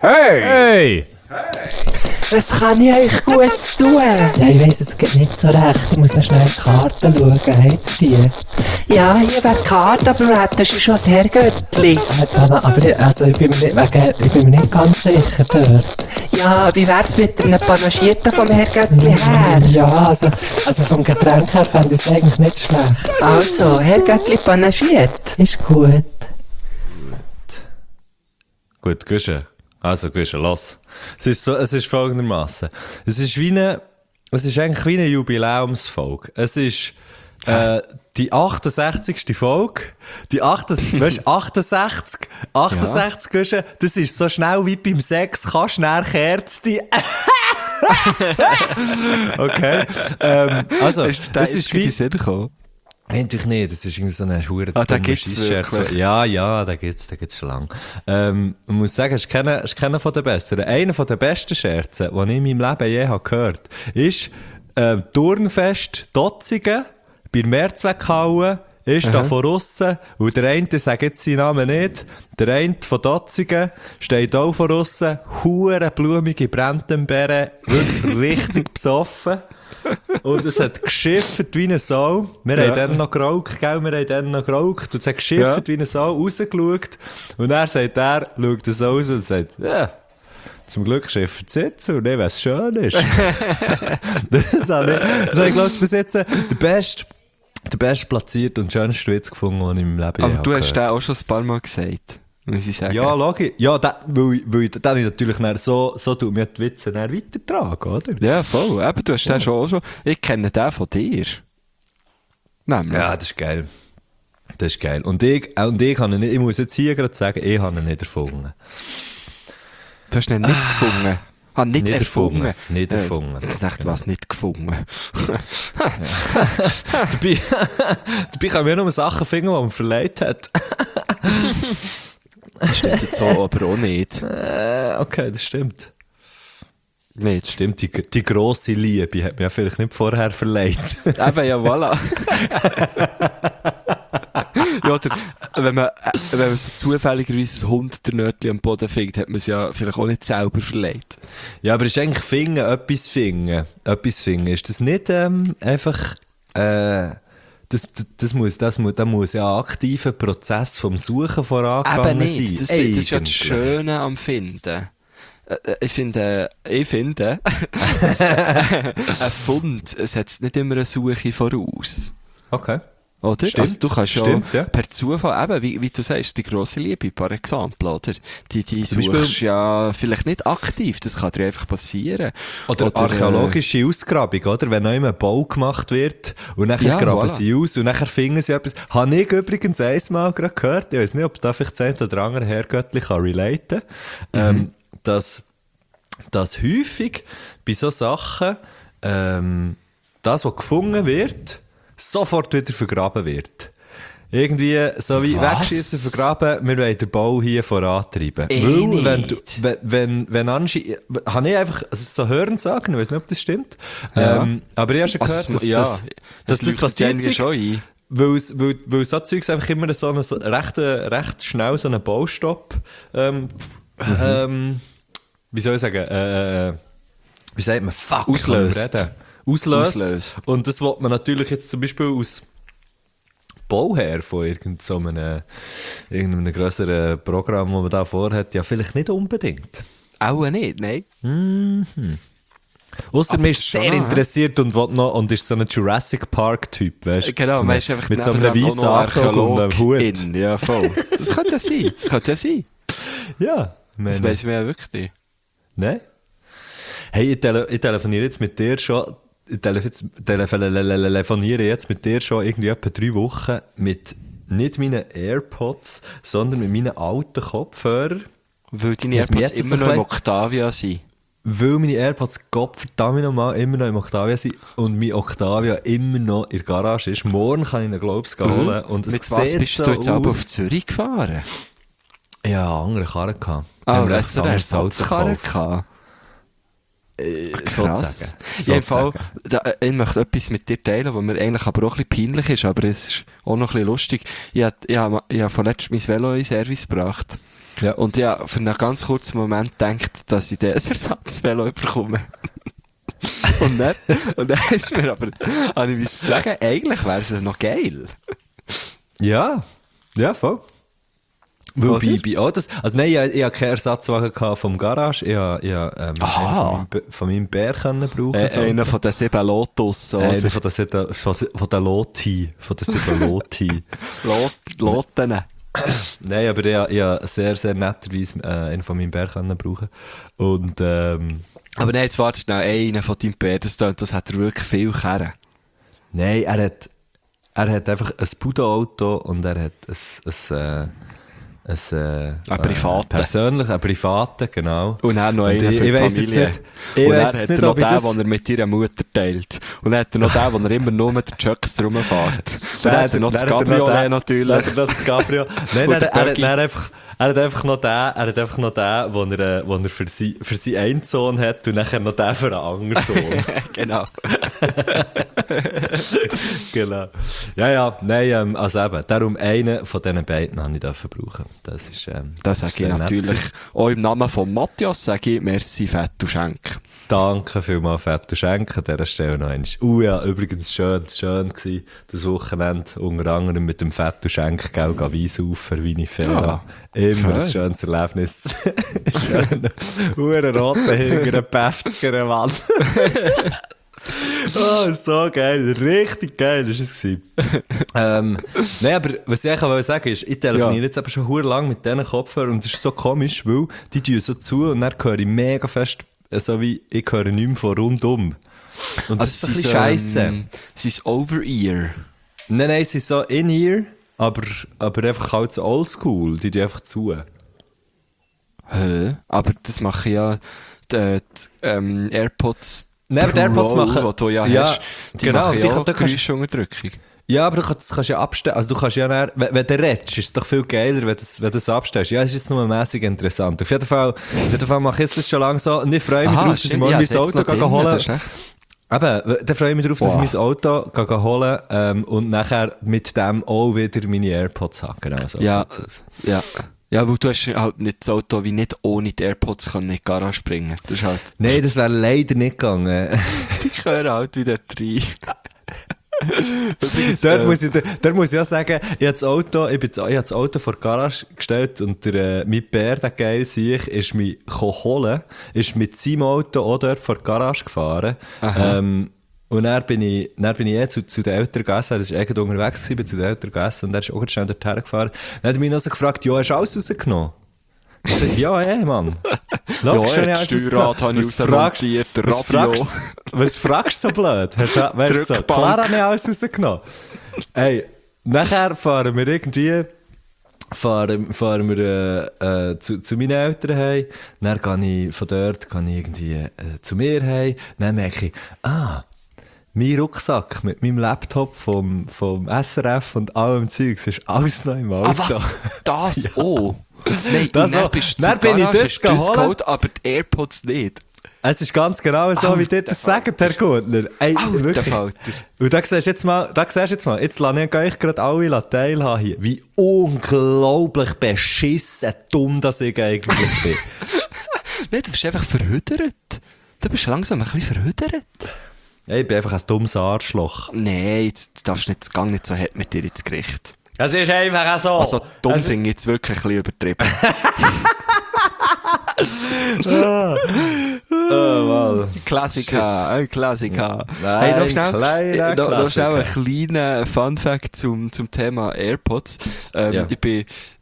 Hey! Was kann ich euch Gutes tun? Ja, ich weiss, es geht nicht so recht. Ich muss noch schnell in die Karten schauen. Habt ihr die? Ja, hier wäre die Karte, aber du hättest schon das Herrgöttli. Aber ich bin mir nicht ganz sicher dort. Ja, wie wär's mit einem Panagierten vom Herrgöttli her? Ja, also vom Getränk her fände ich es eigentlich nicht schlecht. Also, Herrgöttli panagiert. Ist gut. Gut, Güsche. Also, Güsche, los. Es ist folgendermaßen. Es ist eigentlich wie eine Jubiläumsfolge. Es ist, die 68. Folge. Weißt du, 68, Güsche, das ist so schnell wie beim Sex, kannst schnell Kerzen. Okay. Also, Ist das ist wie Sinn gekommen? Eigentlich nicht, das ist irgendwie so eine hure da gibt's wirklich? Ja, da gibt's schon lang. Man muss sagen, es ist keiner von den Besten. Einer von den besten Scherzen, die ich in meinem Leben je habe gehört, ist, Turnfest Dotzigen, bei der Mehrzweckhalle, ist da von aussen, und der eine, sagt jetzt seinen Namen nicht, der eine von Dotzigen steht auch von aussen, hure blumige Brandembeeren, wirklich richtig besoffen. Und es hat geschiffert wie eine Sau. Wir haben dann noch geraucht, gell? Und es hat geschiffert wie eine Sau, rausgeschaut. Und er schaut es so aus und sagt, ja, zum Glück schiffert es jetzt und nicht, was schön ist. Das habe ich, glaube ich, bis jetzt der best platziert und schönste Witz gefunden, den ich in meinem Leben Aber du hast gehört. den auch schon ein paar Mal gesagt, muss ich sagen. Ja, logisch. Ja, weil dann ich natürlich so tut mir die Witze dann weitertragen, oder? Ja, voll. Eben, du hast den schon auch schon. Ich kenne den von dir. Nämlich. Ja, das ist geil. Das ist geil. Und ich habe ihn nicht, ich muss jetzt hier gerade sagen, ich habe ihn nicht erfunden. Du hast ihn nicht gefunden. Nicht erfunden. Nicht erfunden. Ich dachte, du hast nicht gefunden. Dabei kann man nur Sachen finden, die man verleiht hat. Das stimmt jetzt so, aber auch nicht. Okay, das stimmt. Nicht. Das stimmt, die grosse Liebe hat mir ja vielleicht nicht vorher verleiht. Eben, ja, voilà. Ja, oder wenn man so zufälligerweise ein Hund der Nötchen am Boden findet, hat man es ja vielleicht auch nicht selber verleiht. Ja, aber ist eigentlich etwas finden. Ist das nicht einfach... Da muss ja ein aktiver Prozess vom Suchen vorangegangen Eben nicht. sein. Das ist ja das Schöne am Finden. Ich finde, ein Fund, es hat nicht immer eine Suche voraus. Okay. Oder? Stimmt. Also du kannst Ja. per Zufall, eben, wie du sagst, die grosse Liebe, par exemple, oder? Die Zum suchst Beispiel, ja vielleicht nicht aktiv, das kann dir einfach passieren. Oder archäologische Ausgrabung, oder? Wenn noch immer ein Bau gemacht wird und nachher graben sie aus und nachher finden sie etwas. Habe ich übrigens einmal gerade gehört, ich weiß nicht, ob da vielleicht das eine oder andere Herrgöttli kann relaten, dass häufig bei so Sachen das, was gefunden wird, sofort wieder vergraben wird. Irgendwie, so wie wegschießen, vergraben, wir wollen den Bau hier vorantreiben. Weil, wenn anscheinend, habe ich einfach, so hören sagen, ich weiß nicht, ob das stimmt, aber ich habe schon gehört, dass das passiert ist, weil so Zeugs einfach immer so recht schnell so einen Baustopp, wie soll ich sagen, wie sagt man, auslöst. Und das will man natürlich jetzt zum Beispiel aus Bauherr von irgendeinem grösseren Programm, das man da vorhat, ja vielleicht nicht unbedingt. Auch nicht, nein. Ausser man ist sehr interessiert und ist so ein Jurassic Park-Typ, weißt du? Genau, so man ist einfach mit so einem weißen Anzug und einem Hut. Ja, voll. Das könnte ja sein. Ja. Das weiss man ja wirklich nicht. Nein? Hey, ich telefoniere jetzt mit dir schon... Ich telefoniere jetzt mit dir schon irgendwie etwa 3 Wochen mit nicht meinen AirPods, sondern mit meinen alten Kopfhörern. Weil deine AirPods immer noch im Octavia sind. Weil meine AirPods verdammt nochmal immer noch im Octavia sind und mein Octavia immer noch in der Garage ist. Morgen kann ich ihn, glaube ich, holen. Und mit was bist du jetzt aber auf Zürich gefahren? Ja, andere Karren gehabt. Hast du eine Ersatzkarre gehabt? Krass. Ich möchte etwas mit dir teilen, was mir eigentlich aber auch ein bisschen peinlich ist, aber es ist auch noch ein bisschen lustig. Ich habe vorletzt mein Velo in Service gebracht. Ja. Und ja, für einen ganz kurzen Moment gedacht, dass ich das Ersatzvelo bekomme. und dann ist mir aber, habe ich müssen sagen, eigentlich wäre es noch geil. Ja, voll. Weil bei Autos, also nein, ich hatte keinen Ersatzwagen vom Garage, ich habe einen von meinem Bär können brauchen. So. Einer von den 7 Lotus. So. Einer von den Loti. Loten. Nein, aber ich habe sehr, sehr netterweise einen von meinem Bär können brauchen. Und, aber nein, jetzt warte schnell, einer von deinem Bär, das hat er wirklich viel Kerren. Nein, er hat einfach ein Pudo-Auto und er hat ein privaten, genau. Und dann noch einen für die Familie. Und dann hat er noch den, den er mit ihrer Mutter teilt. Und dann hat er noch den, den er immer nur mit der Chucks rumfährt. Dann hat er noch das Cabriolet natürlich. Dann hat er noch das Cabrio. Nein, er hat einfach noch den, wo er für seinen einen Sohn hat und nachher noch den für einen anderen Sohn. Genau. Genau. Ja, nein, also eben, darum einen von diesen beiden habe ich brauchen. Das ist, das sage ich natürlich. Auch im Namen von Matthias sage ich merci, Fett und Schenk. Danke vielmals, Fett und Schenk an dieser Stelle noch einmal. Ja, übrigens schön gewesen, das Wochenende, unter anderem mit dem Fett und Schenk, gell, Weissaufen, Vinifera. Immer ein schönes Erlebnis. Schön. Roten hinter einer 50er Wand. Oh, so geil, richtig geil ist es gewesen. Nein, aber was ich eigentlich sagen ist, ich telefoniere jetzt aber schon verdammt lang mit diesen Kopfhörern und es ist so komisch, weil die tun so zu und dann höre ich mega fest, so wie ich höre nicht mehr von rundum. Und das ist ein bisschen scheisse. Sie ist Over-Ear. Nein, sie ist so In-Ear, aber einfach halt so oldschool, die einfach zu. Aber das machen ja die AirPods. Nein, aber die AirPods machen... Die du ja hast, die genau, machen ja auch Geräuschunterdrückung. Ja, aber du kannst ja abstellen. Also du kannst ja dann, wenn du redest, ist es doch viel geiler, wenn du das abstellst. Ja, es ist jetzt nur mäßig interessant. Auf jeden Fall mache ich das schon lange so. Und ich freue mich drauf, dass ich morgen mein Auto holen kann. Eben, dann freue ich mich drauf, dass ich mein Auto holen und nachher mit dem auch wieder meine AirPods habe. Genau so sieht's aus. Ja, weil du hast halt nicht das Auto wie nicht ohne die AirPods in die Garage bringen. Das ist halt... Nein, das wäre leider nicht gegangen. Ich höre halt wieder rein. Dort muss ich auch sagen, ich habe das Auto vor die Garage gestellt und mein Bär, der geil sich, ist mich holen, ist mit seinem Auto auch dort vor die Garage gefahren. Und dann bin ich zu den Eltern gegessen, das war eigentlich unterwegs, bin zu den Eltern gegessen und er ist auch schnell dorthin gefahren. Dann hat er mich noch so gefragt, ja, hast du alles rausgenommen? Ich habe gesagt, ja, Mann. Logisch, ja, das Steuerrad habe ich rausmontiert, der Radio. Was fragst du so blöd? Weißt du, so, klar habe ich alles rausgenommen. Ey, nachher fahren wir zu meinen Eltern heim, dann gehe ich von dort irgendwie zu mir heim, dann merke ich, mein Rucksack mit meinem Laptop vom SRF und allem Zeugs ist alles noch im Auto. Was? Das? Ja. Oh. Nein, dann bin ich das geholt, aber die AirPods nicht. Es ist ganz genau so, wie dir das sagt, Herr Gurtner. Ey, wirklich. Und da siehst du jetzt mal, jetzt lasse ich euch gerade alle teilhaben hier, wie unglaublich beschissen dumm das ich eigentlich bin. Nein, du bist einfach verhüdert. Du bist langsam ein bisschen verhüdert. Ich bin einfach ein dummes Arschloch. Nein, jetzt darfst du nicht, gang nicht so hart mit dir ins Gericht. Es ist einfach so. Also dumm finde ich jetzt wirklich ein bisschen übertrieben. Wow. Klassiker, ein Klassiker. Nein, hey, noch schnell Klassiker. ein kleiner Funfact zum Thema AirPods. Ich bin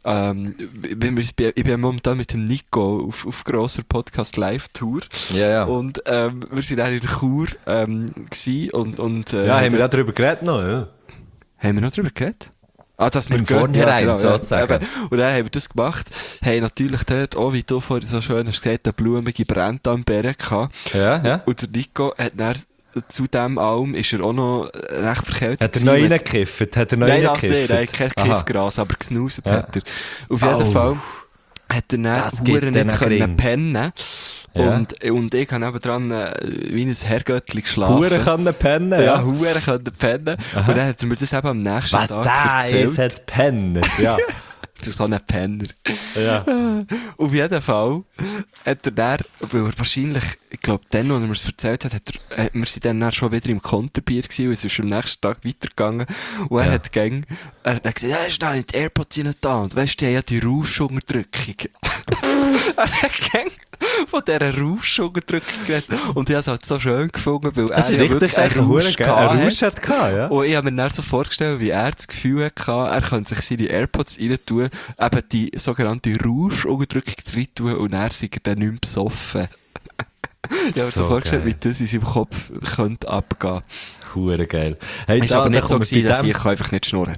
momentan mit dem Nico auf grosser Podcast-Live-Tour. Ja. Und wir sind dann in der Chur gewesen und haben wir darüber geredet noch, ja? Haben wir noch darüber geredet? Dass wir Vornherein, sozusagen. Und dann haben wir das gemacht. Hey, natürlich dort, auch wie du vorhin so schön hast gesagt, eine blumige Brand am Berg gehabt. Ja. Und der Nico hat dann, zu dem allem, ist er auch noch recht verkältet. Hat er noch reingekifft? Nein, das nicht. Er hat kein Kiffgras, aber gesnuset hat er. Auf jeden Fall hat er dann Huren nicht können pennen. Ja. Und ich habe nebendran wie ein Herrgöttli geschlafen. Huren können pennen? Ja, Huren können pennen. Aha. Und dann hat er mir das eben am nächsten Tag erzählt. Es hat pennen, ja. so ein Penner. Ja. Auf jeden Fall hat er dann, weil er wahrscheinlich, ich glaube, dann, als er mir es erzählt hat, wir sind dann schon wieder im Konterbier gewesen und es ist am nächsten Tag weitergegangen. Und er hat gesagt, ja, ist da nicht die AirPods rein da. Und weisst du, die haben ja die Rauschunterdrückung. Er hat von dieser Rauschunterdrückung geredet. Und ich habe es halt so schön gefunden, weil Das er ist richtig, einen Rausch hat gehabt, ja. Und ich habe mir dann so vorgestellt, wie er das Gefühl hatte, er könnte sich seine AirPods rein tun, eben die sogenannte Rauschunterdrückung rein tun und er sei dann nicht mehr besoffen. Ich habe mir so vorgestellt, wie das in seinem Kopf könnte abgehen. Hure geil. Hey, Es war aber nicht so gewesen, dass ich einfach nicht schnurren.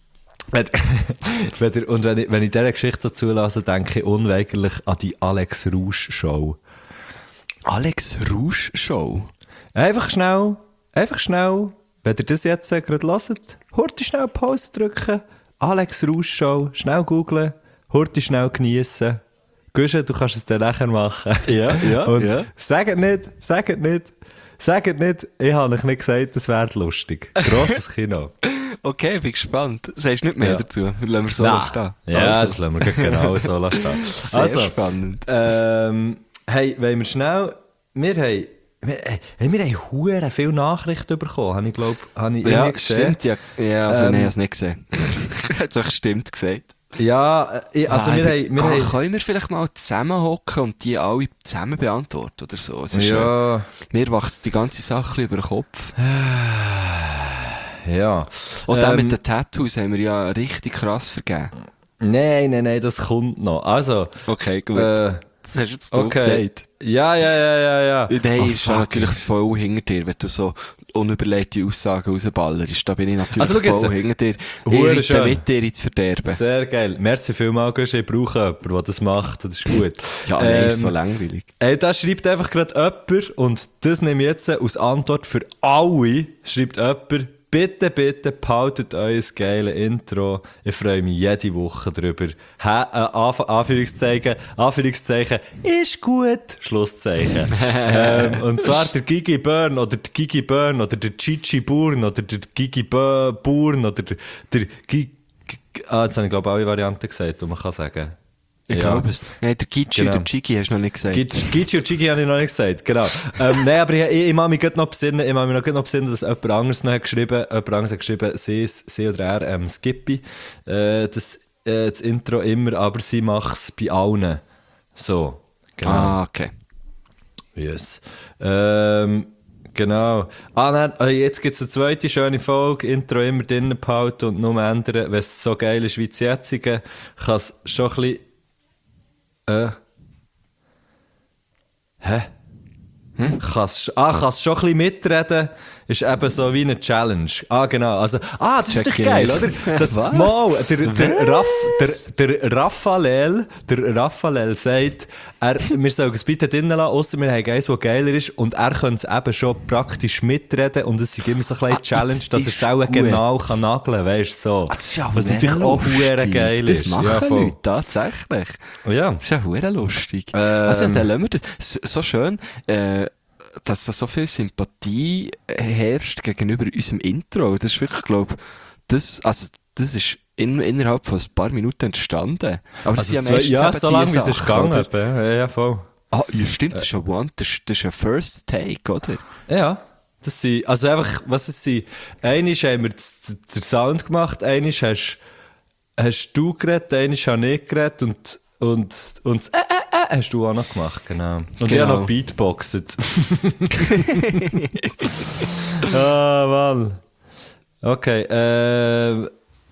Und wenn ich dieser Geschichte so zulasse, denke ich unweigerlich an die Alex Rausch Show. Alex Rausch Show? Einfach schnell, wenn ihr das jetzt gerade hört, hurti schnell Pause drücken, Alex Rausch Show, schnell googlen, hurti schnell geniessen. Guschen, du kannst es dann nachher machen. Ja, und ja. Sagt nicht, ich habe euch nicht gesagt, das wäre lustig. Grosses Kino. Okay, bin gespannt. Sagst du nicht mehr dazu? Lassen wir so stehen. Ja, Also. das lassen wir genau so stehen. Sehr spannend. Hey, wollen wir schnell... Wir haben hure viele Nachrichten bekommen, habe ich glaube ich Ja, gesehen. stimmt. Ja, also nein, ich habe es nicht gesehen. Ich habe es auch stimmt gesagt. Ja, also können wir vielleicht mal zusammenhocken und die alle zusammen beantworten oder so? Es ist ja. Mir wächst die ganze Sache über den Kopf. Ja. Und auch mit den Tattoos haben wir ja richtig krass vergeben. Nein, das kommt noch. Also. Okay, gut. Das hast du jetzt gesagt. Ja. Nein, ich stehe natürlich voll hinter dir, wenn du so unüberlegte Aussagen rausballerst. Da bin ich natürlich voll hinter dir. Ich reite mit dir ins Verderben. Sehr geil. Merci vielmals, Gusch. Ich brauche jemanden, der das macht. Das ist gut. Ja, nein, ist so langweilig. Da schreibt einfach gerade jemand, und das nehme ich jetzt als Antwort für alle, schreibt jemand, bitte behaltet euer geiles Intro. Ich freue mich jede Woche drüber. Anführungszeichen, ist gut, Schlusszeichen. Und zwar der Gigi Byrne oder der Gigi Byrne oder der Gigi Burn oder der Gigi Burn oder der Gigi... jetzt habe ich glaube alle Varianten gesagt, die man kann sagen. Ich glaube es. Nein, der Gigi und der Gigi hast du noch nicht gesagt. Gigi und Gigi habe ich noch nicht gesagt, genau. Nein, aber ich mag mich noch besinnen, dass jemand anderes noch hat geschrieben, sie oder er, Skippy, das Intro immer, aber sie macht es bei allen. So, genau. Ah, okay. Yes. Genau. Nein, jetzt gibt es eine zweite schöne Folge, Intro immer drinnen behalten und nur ändern, wenn es so geil ist wie das jetzige, kann es schon ein bisschen... Kannst schon ein bisschen mitreden, ist eben so wie eine Challenge. Genau. Also, das ist doch geil, oder? Das, Was? Mal, der Raphael sagt, wir sollen es bitte drinnen lassen, ausser wir haben eins, das geiler ist, und er kann es eben schon praktisch mitreden, und es ist immer so ein bisschen Challenge, dass er es auch genau kann nageln, weißt du, so. Das ist ja was natürlich auch hure geil ist. Das machen Leute, tatsächlich. Ja. Das ist ja hure lustig. Also, dann lassen wir das. So schön, dass da so viel Sympathie herrscht gegenüber unserem Intro. Das ist wirklich, glaube ich, das ist innerhalb von ein paar Minuten entstanden. Aber das also ist ja so lange, wie es ist gegangen. Ja, voll. Ja, stimmt, das ist ein das ist ein First Take, oder? Ja. Das sind, also einfach, was es sind, einmal haben wir den Sound gemacht, einmal hast du geredet, einmal habe ich geredet und hast du auch noch gemacht, genau. Und ich habe noch Beatboxet. Mann. Okay,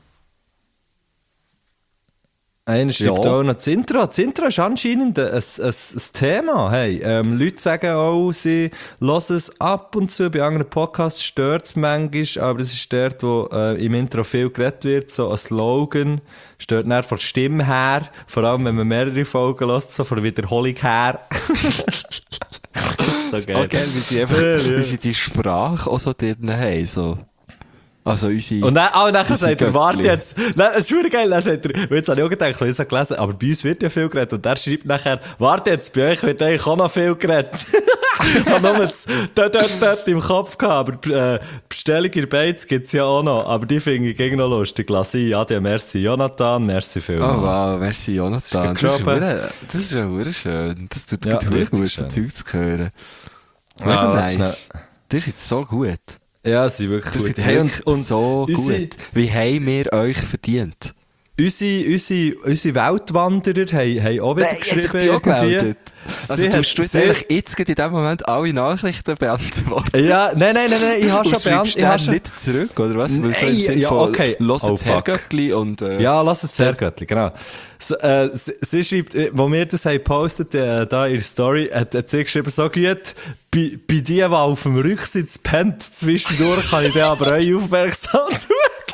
einer schreibt auch noch das Intro. Das Intro ist anscheinend ein Thema. Hey, Leute sagen auch, sie hören es ab und zu. Bei anderen Podcasts stört es manchmal, aber es ist dort, wo im Intro viel geredet wird, so ein Slogan. Stört nicht von der Stimme her, vor allem wenn man mehrere Folgen hört, so von der Wiederholung her. Das ist so geil. Okay, wie sie die Sprache auch so drin haben, so. Also unsere... Und nachher sagt er, warte jetzt. Nein, es ist wirklich geil. Dann sagt er, jetzt habe ich auch gedacht, ich habe es gelesen, aber bei uns wird ja viel geredet. Und er schreibt nachher, warte jetzt, bei euch wird eigentlich auch noch viel geredet. Ich habe nur das dort im Kopf gehabt, aber Bestellung in Beiz gibt es ja auch noch. Aber die finde ich noch lustig. Lass ihn. Adieu, merci Jonathan, merci vielmals. Oh wow, merci Jonathan. Das ist ja schön. Das tut gut, so Zeug zu hören. Mega nice. Ihr seid so gut. Ja, sie sind wirklich gut. Hey, und so gut. Wie haben wir euch verdient? Unsere Weltwanderer haben auch wieder geschrieben. Irgendwie. Also tust du jetzt in dem Moment alle Nachrichten beantworten? Ja, nein, ich habe schon beantwortet. Nicht zurück, oder was? Nein, ja, okay. Lass das Herrgöttli und... Ja, lass das Herrgöttli, genau. Sie schreibt, wo wir das haben gepostet, da in der Story, hat sie geschrieben, so gut, bei die, die auf dem Rücksitz pennt, zwischendurch kann ich dann aber euch aufmerksam zugelassen.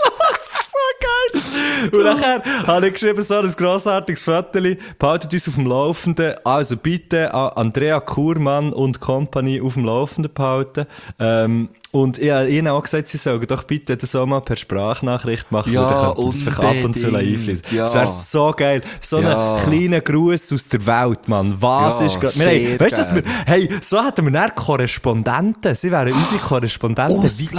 Und nachher habe ich geschrieben, so ein grossartiges Foto, behaltet uns auf dem Laufenden, also bitte Andrea Kurmann und Company auf dem Laufenden behalten. Und ich habe ihnen auch gesagt, sie sollen doch bitte das auch mal per Sprachnachricht machen, ja, und das vielleicht ab und zu einfließen. Ja. Das wäre so geil. So einen kleinen Gruß aus der Welt, Mann. Was ist gerade... Weißt du, so hätten wir dann Korrespondenten. Sie wären unsere Korrespondenten.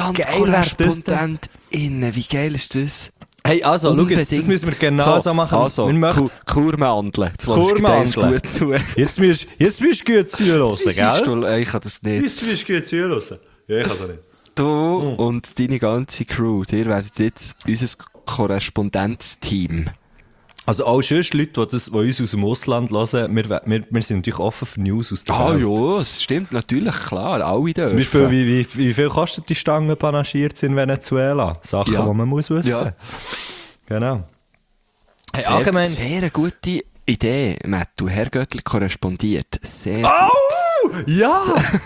Ausland-KorrespondentInnen. Wie geil ist das? Hey, also, schau jetzt, das müssen wir genau so machen. Also, Kurmandeln. Kurmandeln. Jetzt musst du gut zuhören, gell? Ich kann das nicht. Jetzt musst du gut zuhören. Ja, ich kann das nicht. Du und deine ganze Crew, ihr werdet jetzt unser Korrespondenzteam. Also auch sonst Leute, die uns aus dem Ausland hören, wir sind natürlich offen für News aus der Welt. Ja, das stimmt natürlich, klar, alle dürfen. Zum Beispiel, wie viel kostet die Stange panaschiert in Venezuela? Sachen, die man muss wissen. Ja. Genau. Hey, allgemein... Sehr gute Idee, Matt. Du Herrgöttli korrespondiert. Sehr gut. Ja!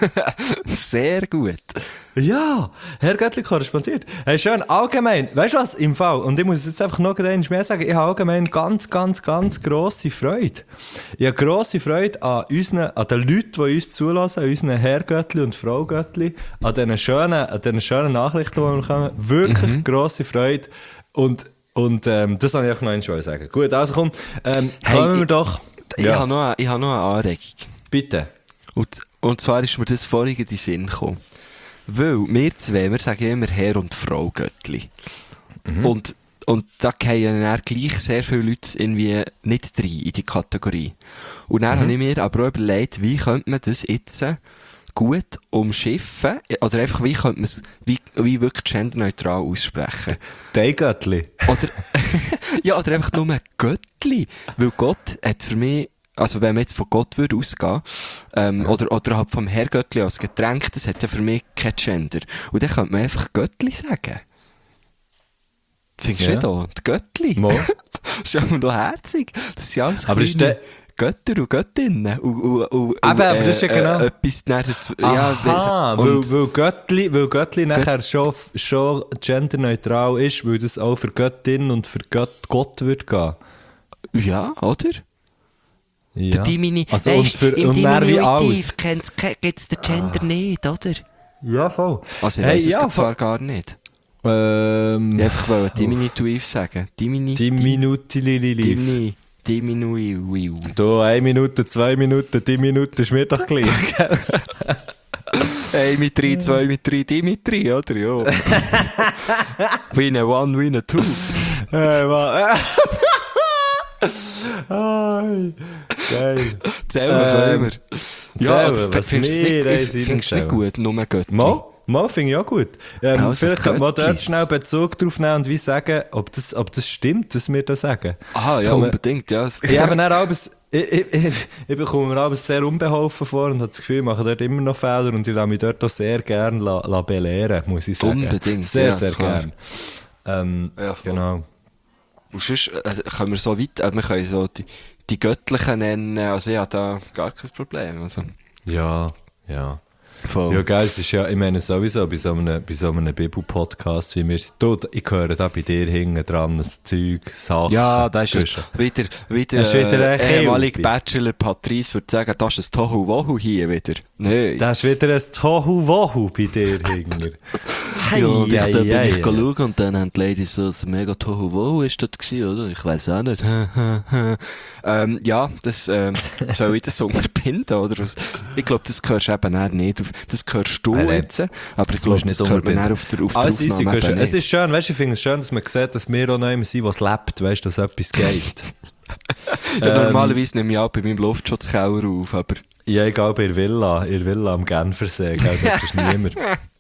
Sehr gut. Ja, Herrgöttli korrespondiert. Hey, schön, allgemein, weißt du was, im Fall, und ich muss jetzt einfach noch einmal mehr sagen, ich habe allgemein ganz grosse Freude. Ich habe grosse Freude an den Leuten, die uns zulassen, an unseren Herrgöttli und Fraugöttli, an diesen schönen Nachrichten, die wir bekommen. Wirklich grosse Freude. Und das wollte ich auch noch einmal sagen. Gut, also komm, kommen wir doch... Ich habe noch eine Anregung. Bitte. Und zwar ist mir das vorhin in den Sinn gekommen. Weil wir zwei, wir sagen immer Herr und Frau Göttli. Und da gehen dann gleich sehr viele Leute irgendwie nicht rein in die Kategorie. Und dann habe ich mir aber auch überlegt, wie könnte man das jetzt gut umschiffen, oder einfach, wie könnte man es wie wirklich genderneutral aussprechen. Dein Göttli. Oder einfach nur Göttli. Weil Gott hat für mich, also wenn man jetzt von Gott würde ausgehen, oder halt vom Herrgöttli als Getränk, das hat ja für mich kein Gender. Und dann könnte man einfach Göttli sagen. Findest du nicht auch? Die Göttli? Mo. Das ist ja doch herzig. Das ist ja alles aber kleine Götter und Göttinnen. Aber das ist ja genau... etwas dazu. Aha, weil Göttli nachher schon genderneutral ist, weil das auch für Göttin und für Gott wird gehen. Ja, oder? Ja. Also im Diminutiv gibt es den Gender nicht, oder? Ja, voll. Also ich weiss es zwar gar nicht. Ich einfach wollte Diminutiv sagen. Diminutiv. Du, 1 Minute, 2 Minuten, 10 Minuten ist mir doch gleich. 1 mit 3, 2 mit 3, Dimitri, oder? Ja. Win a 1, win a 2. Geil. Zählen wir. Ja, findest du es nicht gut, nur Göttli? Mal finde ich auch gut. Vielleicht könnte man dort schnell Bezug drauf nehmen und wie sagen, ob das stimmt, was wir da sagen. Aha, ja, unbedingt, ja. Ich bekomme mir alles sehr unbeholfen vor und habe das Gefühl, ich mache dort immer noch Fehler und ich lasse mich dort auch sehr gerne belehren, muss ich sagen. Unbedingt, sehr gerne. Ja, genau. Und sonst können wir so weit, wir können so die Göttlichen nennen, also ich habe da gar kein Problem. Also. Ja. Voll. Ja, geil, es ist ja, ich meine sowieso, bei so einem Bibel-Podcast, wie wir sind, ich höre da bei dir hinten dran das Zeug, Sachen. Ja, da ist wieder ehemalig Bachelor Patrice würde sagen, das ist ein Tohu-Wohu hier wieder. Nein. Das ist wieder ein Tohu-Wohu bei dir hinten. Ja, und da bin ich schauen und dann haben die Ladies so ein mega Tohuwabohu ist das gewesen, oder? Ich weiss auch nicht. Ja, das soll ich das unterbinden, oder was? Ich glaube, das hörst du eben auch nicht. Das hörst du jetzt, aber ich glaube, das hört man auch auf der Aufnahme eben nicht. Es ist schön, weißt du, ich finde es schön, dass man sieht, dass wir auch noch jemand sind, was lebt, weißt du, dass etwas geht. Ja, normalerweise nehme ich auch bei meinem Luftschutzkeller auf, aber... Ja, egal, bei ihr Villa am Genfersee, gell, das ist niemand.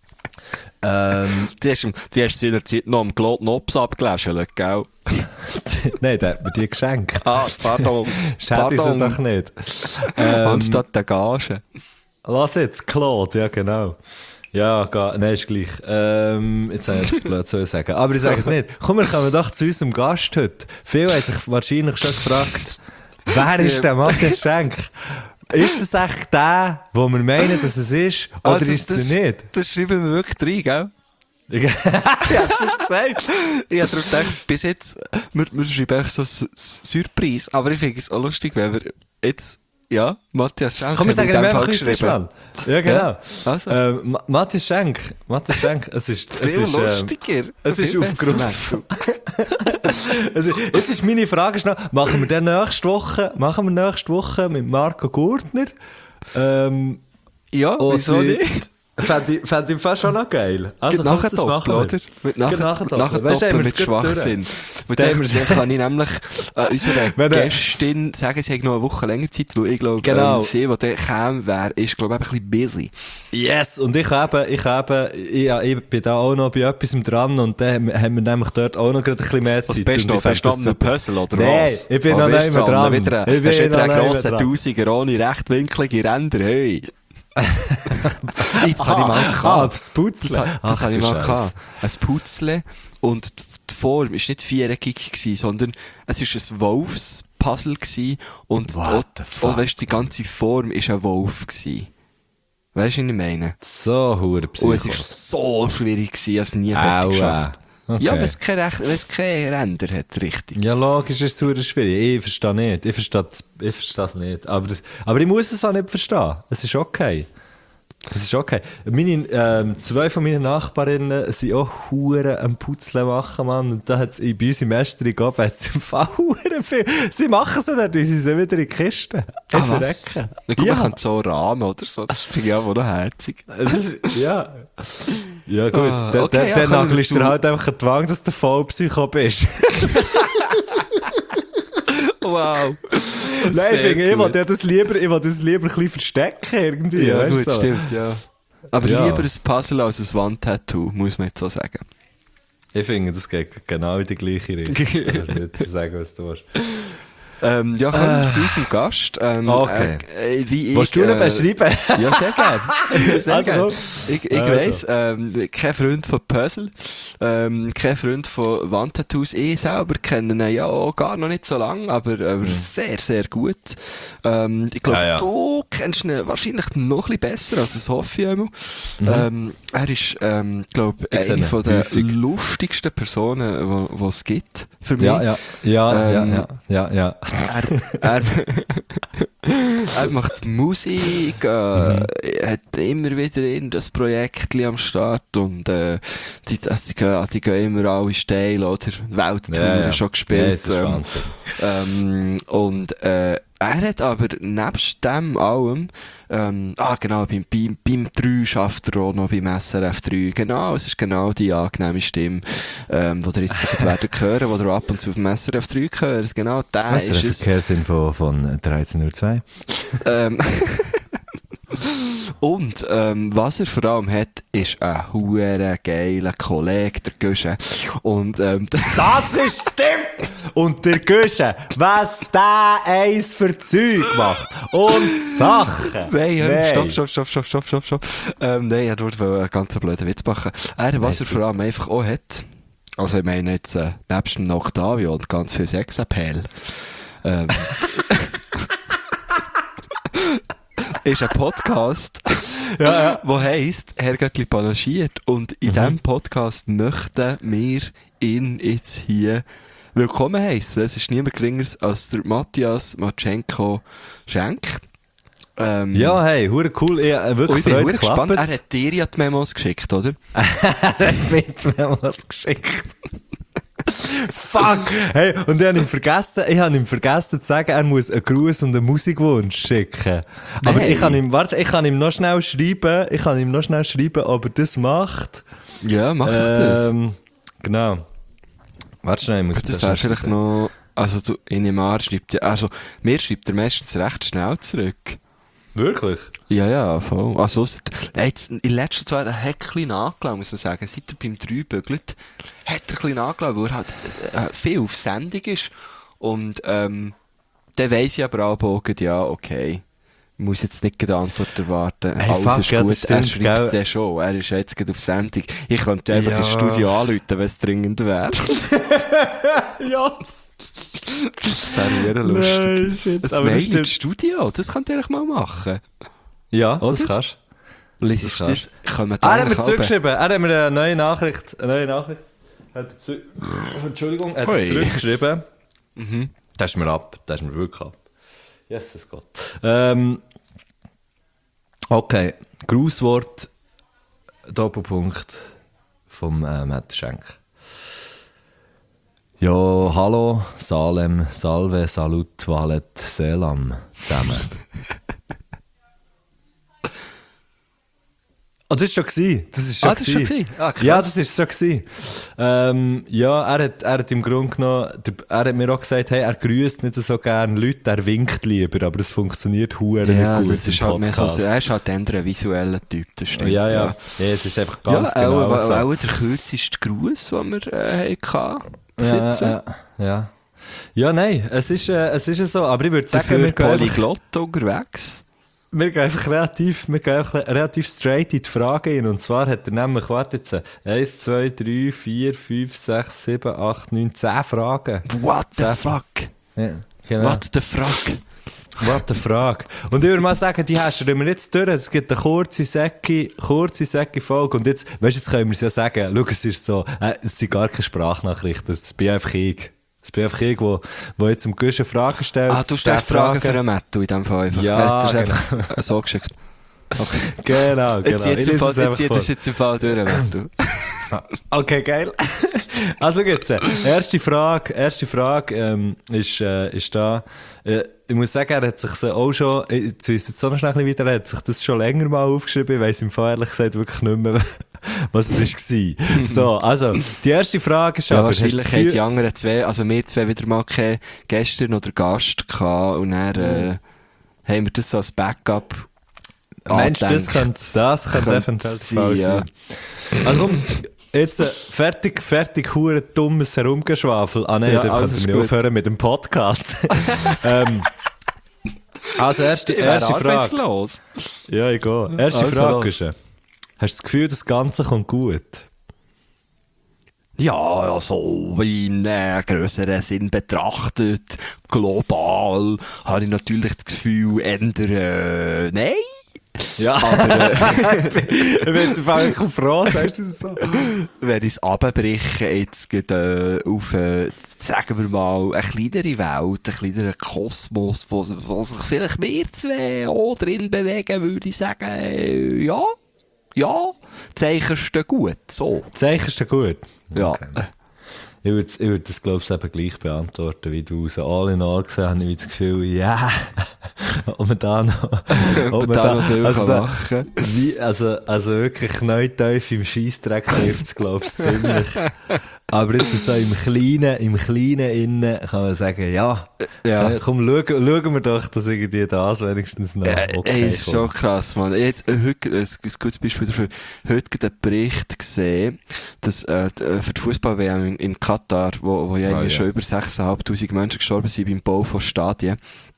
Die hast seinerzeit noch am Glotnops abgeläschelt, gell? Nein, der hat mir die geschenkt. Pardon. Schätze ich sie doch nicht. Anstatt der Gage. Lass jetzt, Claude, ja genau. Ja, nein, ist gleich. Jetzt habe ich blöd zu sagen. Aber ich sage es nicht. Komm, wir kommen doch zu unserem Gast heute. Viele haben sich wahrscheinlich schon gefragt, wer ist der Matthias Schenk? Ist es echt der, wo wir meinen, dass es ist? Oder ist es nicht? Das schreiben wir wirklich rein, gell? Ich hab's jetzt gesagt. Ich habe darauf gedacht, bis jetzt, wir schreiben echt so Surprise. Aber ich finde es auch lustig, wenn wir jetzt, ja, Matthias Schenk. Komm, wir sagen ihm einfach geschrieben. Ja, genau. Ja, also. Matthias Schenk, es ist viel lustiger. Es ist aufgrund also, jetzt ist meine Frage schnell, machen wir nächste Woche mit Marco Gurtner? Ja, wieso nicht? Fände ich fast schon noch geil. Also nachher Doppel, oder? Nachher Doppel mit Schwachsinn. Weil dann kann ich nämlich unserer Gästin sagen, sie hat noch eine Woche länger Zeit, weil ich glaube, sie, die dann käme, ist, glaube ich, ein bisschen busy. Yes, und ich bin da auch noch bei etwas dran und dann haben wir nämlich dort auch noch gerade ein bisschen mehr Zeit. Was bist du noch verstanden, Puzzle oder was? Nein, ich bin noch nicht mehr dran. Hast du wieder einen grossen Tausiger ohne rechtwinklige Ränder, hey. Jetzt habe ich mal gehabt. Das Putzle. Das habe ich mal gehabt. Ein Putzle. Und die Form war nicht viereckig gewesen, sondern es war ein Wolfspuzzle gewesen. Und weißt, die ganze Form war ein Wolf gewesen. Weißt du, was ich meine? So hure Psycho. Und es war so schwierig gewesen, ich habe es nie fertig geschafft. Okay. Ja, wenn es keine Ränder hat, richtig. Ja, logisch ist es super schwierig. Ich verstehe nicht. Ich verstehe es nicht. Aber ich muss es auch nicht verstehen. Es ist okay. Es ist okay. Zwei von meinen Nachbarinnen sind auch Huren am Putzle machen, Mann. Und da hat es bei uns im Meisterung gegeben, hat es im Fall Huren viel. Sie machen es nicht, sie sind wieder in die Kiste. Was? Man kann so Rahmen oder so. Das finde ich auch noch herzig. Ja. Ja, gut. Dann nagelst du halt einfach einen Zwang, dass du Vollpsycho bist. Wow. Nein, ich will das lieber ein bisschen verstecken irgendwie. Ja, gut, so. Stimmt, ja. Aber lieber ein Puzzle als ein Wandtattoo, muss man jetzt so sagen. Ich finde, das geht genau in die gleiche Richtung. Ich kann nicht sagen, was du willst. Ja, kommen wir zu unserem Gast. Okay. Willst du ihn beschreiben? Ja, sehr gerne. Also, ich weiss, kein Freund von Puzzle, kein Freund von Wandtattoos. Ich selber kenne ihn ja auch gar noch nicht so lange, aber sehr, sehr gut. Ich glaube, du kennst ihn wahrscheinlich noch ein bisschen besser, als das hoffe ich einmal. Er ist, glaube ich, eine von der lustigsten Personen, die es gibt für mich. Ja. Er macht Musik, hat immer wieder das Projekt am Start und die gehen immer alle steil, oder? Welttouren schon gespielt. Ja, das ist Wahnsinn. Und er hat aber nebst dem allem, genau, beim 3 schafft er auch noch beim SRF 3. Genau, es ist genau die angenehme Stimme, die ihr jetzt werden hören, die ihr ab und zu auf dem SRF 3 hört. Genau, der ist es. Verkehrsinfo von 13.02 Uhr. Und was er vor allem hat, ist ein huere geiler Kollege, der Güsche. Und das ist stimmt! Und der Güsche, was der eins für Zeug macht und Sachen. Nein. Stopp. Nein, er wollte einen ganz blöden Witz machen. Was er vor allem einfach auch hat, also ich meine jetzt nebst dem Octavio und ganz viel Sexappeal, ist ein Podcast, der heisst «Herr Göttli panaschiert». Und in diesem Podcast möchten wir ihn jetzt hier willkommen heissen. Es ist niemand geringeres als der Matthias Matschenko Schenk. Ja, hey, hure cool. Ich habe wirklich ich bin Freude gespannt. geklappt. Er hat dir ja die Memos geschickt, oder? Er hat mir die Memos geschickt. Fuck! Hey, und ich habe ihm vergessen zu sagen, er muss einen Gruß und einen Musikwunsch schicken. Aber Nein. ich kann ihm noch schnell schreiben, ob er das macht. Ja, mach ich das. Genau. Warte schnell, ich muss Das wäre vielleicht noch, also du, in dem Jahr schreibt ja, also, mir schreibt er meistens recht schnell zurück. Wirklich? Ja, voll. Also, jetzt, in letzter Zeit hat er ein bisschen nachgelassen, muss man sagen. Seit er beim 3 bügelt, hat er ein bisschen nachgelassen, weil er halt viel auf Sendung ist. Und, dann weiss ich aber auch, ja, okay. Ich muss jetzt nicht die Antwort erwarten. Hey, alles fuck, ist ja, gut, das stimmt, er schreibt den schon. Er ist jetzt gerade auf Sendung. Ich könnte einfach ins Studio anrufen, wenn es dringend wäre. Ja. Das wäre lustig. Nein, shit. Ein Mail ins Studio, das könnt ihr eigentlich mal machen. Ja, oder? das kannst du. Liest das? Kommen Er hat mir zurückgeschrieben. Er hat mir eine neue Nachricht. Entschuldigung, er hat zurückgeschrieben. Das ist mir wirklich ab. Jesus Gott. Okay, Grußwort, Doppelpunkt vom Matt Schenk. Ja, hallo, Salem, Salve, Salut, Valet, Selam zusammen. Oh, das war schon. Das ist schon gewesen. Ah, krass. Ja, das war schon gewesen. Ja, er hat im Grunde genommen, er hat mir auch gesagt, hey, er grüßt nicht so gerne Leute, er winkt lieber, aber das funktioniert hure Ja, nicht gut das ist halt mehr so, er ist halt ein visueller Typ, das stimmt. Ja, es ist einfach ganz genau so. Auch der kürzeste Gruß, den wir hatten. Ja, nein, es ist so, aber ich würde sagen, Dafür Polyglott unterwegs. Wir gehen einfach relativ straight in die Frage hin. Und zwar hat er nämlich, warte jetzt, 1, 2, 3, 4, 5, 6, 7, 8, 9, 10 Fragen. What the fuck? Ja, genau. What the fuck? What the fuck? Und ich würde mal sagen, die hast du mir jetzt durch. Es gibt eine kurze, säcke Folge. Und jetzt, weißt du, jetzt können wir es ja sagen. Schau, es ist so, es sind gar keine Nachrichten. Das bin einfach ich. Das bin einfach ich, der jetzt im Guschen Fragen stellt. Ah, du stellst Fragen für einen Mattu in dem Fall einfach. Ja, das ist genau. einfach so geschickt. Okay. Genau. Jetzt zieht das jetzt im Fall durch, Mattu. Okay, geil. Also geht's. Erste Frage ist da. Ich muss sagen, er hat sich auch schon, jetzt so noch schnell weiter, er hat sich das schon länger mal aufgeschrieben. Ich weiss im Fall ehrlich gesagt wirklich nicht mehr, was es war. So, also, die erste Frage ist aber... Wahrscheinlich haben die anderen zwei, also wir zwei wieder mal keinen gestern oder Gast gehabt und dann haben wir das so als Backup Mensch, das könnte eventuell der Fall sein. Also komm, jetzt fertig, hure dummes Herumgeschwafel. Ah nein, Ja, dann könnten wir aufhören mit dem Podcast. Also, erste Frage. Ja, ich gehe. Erste Frage ist, hast du das Gefühl, das Ganze kommt gut? Ja, also, in grösseren Sinn betrachtet, global, habe ich natürlich das Gefühl, ändern, nein. Ja, aber ich bin jetzt einfach froh, sagst du das so? Wenn ich es runterbreche, jetzt geht auf, sagen wir mal, eine kleinere Welt, einen kleineren Kosmos, wo sich vielleicht wir zwei auch drin bewegen, würde ich sagen, ja, Zeichen stehen gut, so. Zeichen stehen gut? Ja. Okay. Ich würde das, glaube ich, eben gleich beantworten, wie du. So all in all gesehen habe ich das Gefühl, ja, ob man da noch viel machen. Also wirklich neuteuff im Scheissdreck trifft es, glaube ich, ziemlich. Aber jetzt so im Kleinen innen kann man sagen, ja. Komm, schauen wir doch, dass irgendwie das wenigstens noch okay ist schon krass, Mann. Jetzt, heute, ein gutes Beispiel dafür, heute gibt einen Bericht gesehen, dass, für die Fußball-WM in Katar, wo ja schon über 6'500 Menschen gestorben sind beim Bau von Stadien.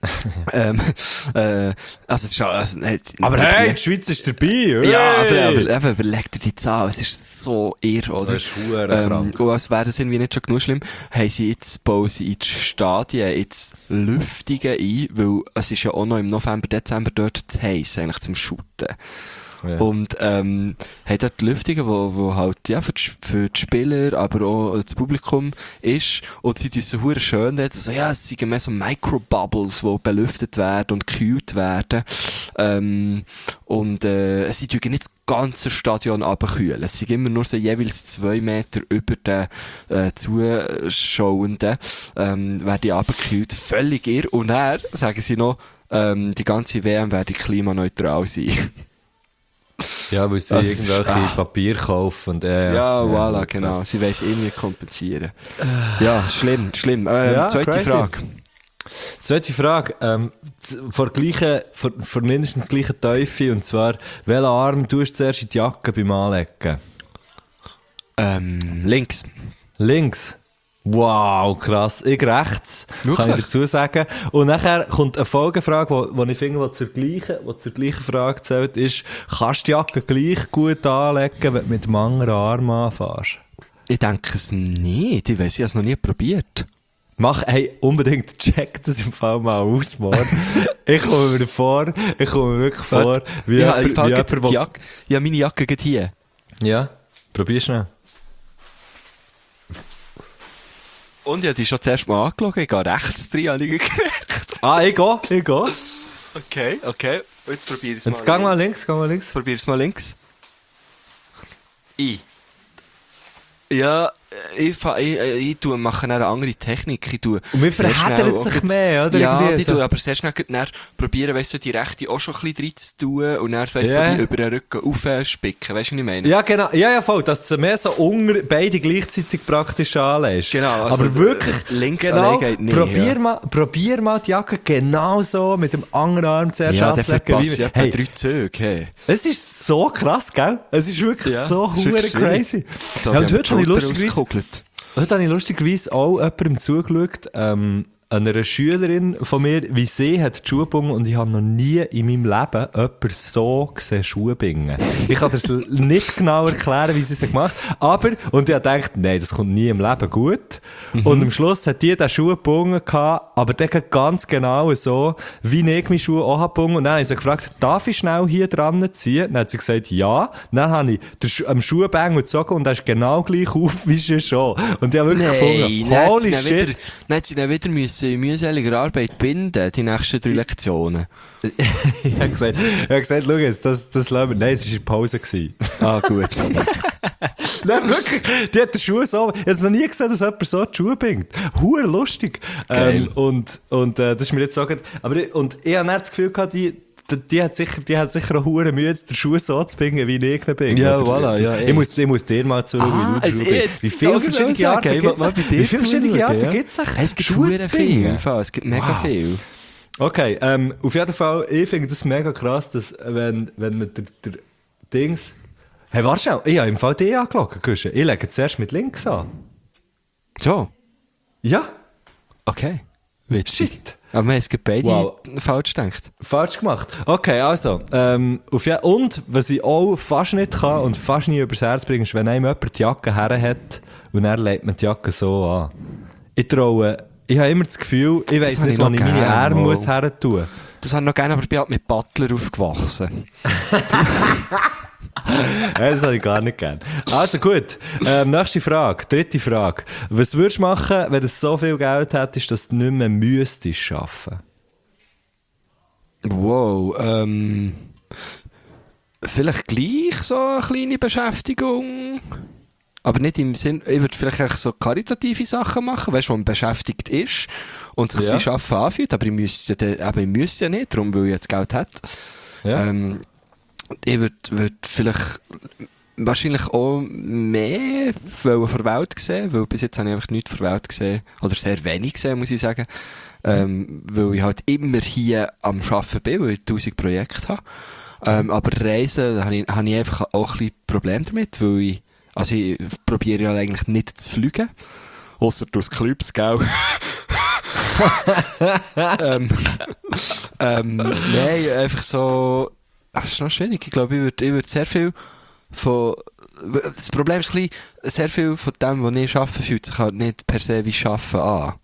Aber hey, die Schweiz ist dabei, ja, aber überleg dir die Zahl, es ist so irre, oder? Das ist verdammt krank. Und als wäre das irgendwie nicht schon genug schlimm, bauen sie in die Stadien jetzt Lüftungen ein, weil es ist ja auch noch im November, Dezember dort zu heiß, eigentlich zum Shooten. Ja. Und haben dort die Lüftungen, wo halt für die Spieler, aber auch das Publikum ist. Und sie tun so hure schön reden. So, ja, es sind mehr so Microbubbles, die belüftet werden und gekühlt werden. Sie tun nicht das ganze Stadion abkühlen. Es sind immer nur so jeweils 2 Meter über den Zuschauenden werden die abgekühlt. Völlig irr. Und dann sagen sie noch, die ganze WM werde klimaneutral sein. Ja, weil sie irgendwelche Papier kaufen und voilà, genau. Krass. Sie wollen es irgendwie kompensieren. Ja, schlimm. Zweite Frage. Zweite Frage, vor mindestens gleichen Teufel, und zwar, welchen Arm tust du zuerst in die Jacke beim Anlegen? Links. Links? Wow, krass. Ich rechts, wirklich? Kann ich dazu sagen. Und nachher kommt eine Folgefrage, die ich finde, die zur gleichen Frage zählt, ist, kannst du die Jacke gleich gut anlegen, wenn du mit dem anderen Arm anfährst? Ich denke es nicht. Ich weiss, ich habe es noch nie probiert. Unbedingt check das im Fall mal aus, Mann. Ich komme mir wirklich vor, wie jemand, ich habe meine Jacke gerade hier. Ja, probier schnell. Und ich habe die schon zuerst mal angeschaut, ich gehe rechts drin, habe ich gemerkt. Ich gehe. Okay. Jetzt probier es mal. Jetzt geh mal links. Probier es mal links. Ja, ich mache eine andere Technik. Und wir verheddern sich mehr, oder? Ja, die tun aber sehr schnell probieren, weißt du, die rechte auch schon ein bisschen drin zu tun und dann, weißt du, so über den Rücken aufspicken, weißt du, was ich meine? Ja, genau. Ja, voll, dass du mehr so beide gleichzeitig praktisch anlegst. Genau. Also aber wirklich, links genau, geht nicht. Probier mal die Jacke genau so mit dem anderen Arm zuerst anzulegen. Ja, der 3 Züge, hey. Es ist so krass, gell? Es ist wirklich so hure crazy. Ja, und heute habe ich lustigerweise auch jemandem zugeschaut, einer Schülerin von mir, wie sie hat die Schuhe gebunden, und ich habe noch nie in meinem Leben jemanden so gesehen Schuhe binden. Ich kann das nicht genau erklären, wie sie es gemacht hat, und ich habe gedacht, nein, das kommt nie im Leben gut. Und am Schluss hat die den Schuh gebunden gehabt, aber der geht ganz genau so, wie ich meine Schuhe auch habe gebunden. Und dann habe ich sie gefragt, darf ich schnell hier dran ziehen? Dann hat sie gesagt, ja. Dann habe ich am Schuhbängel gezogen und er ist genau gleich auf wie sie schon. Und ich habe wirklich gefunden, holy shit. Dann hat sie dann wieder in mühseliger Arbeit binden, die nächsten 3 Lektionen. Ich habe gesagt, schau jetzt, das lassen wir. Nein, es war in Pause. Gut. Nein, wirklich, die hat den Schuh so, ich habe noch nie gesehen, dass jemand so die Schuhe bindet. Hure lustig. Und das ist mir jetzt so, aber ich habe dann das Gefühl gehabt, die hat sicher auch hure Mühe, den Schuh so zu binden, wie ich ihn bin. Ja, voilà, ja. Ich muss dir mal zuschauen, wie du Schuhe bindest. Wie viele verschiedene Arten gibt es? Es gibt Schuhe zu binden. Es gibt mega viel. Okay, auf jeden Fall, ich finde das mega krass, dass wenn man der Dings... Hey, warte schnell, ich habe im Fall die angeschaut, ich lege zuerst mit links an. So? Ja. Okay. Witzig. Shit. Aber wir haben es beide falsch gedacht. Falsch gemacht. Okay, also, und was ich auch fast nicht kann und fast nie übers Herz bringe, ist, wenn einem jemand die Jacke her hat und er legt man die Jacke so an. Ich habe immer das Gefühl, ich weiss nicht, wann ich meine Arme muss her tun. Das habe ich noch gerne, aber ich bin halt mit Butler aufgewachsen. Das habe ich gar nicht gern. Also gut, nächste Frage, dritte Frage. Was würdest du machen, wenn du so viel Geld hättest, dass du nicht mehr müsstest arbeiten? Wow, vielleicht gleich so eine kleine Beschäftigung. Aber nicht im Sinn, ich würde vielleicht so karitative Sachen machen, weißt du, wo man beschäftigt ist und sich wie Arbeiten anfühlt, aber ich müsste ja nicht, darum, weil ich jetzt Geld hätte. Ja. Ich würde vielleicht wahrscheinlich auch mehr vor der Welt sehen, weil bis jetzt habe ich einfach nichts vor der Welt gesehen, oder sehr wenig gesehen, muss ich sagen, weil ich halt immer hier am Arbeiten bin, weil ich 1000 Projekte habe. Aber Reisen habe ich einfach auch ein bisschen Probleme damit, weil ich probiere ja eigentlich nicht zu fliegen, ausser durchs Clubs, gell? Nein, einfach so... Das ist noch schwierig. Ich glaube, ich würde sehr viel von... Das Problem ist ein bisschen, sehr viel von dem, was ich arbeite, fühlt sich halt nicht per se wie Arbeiten an.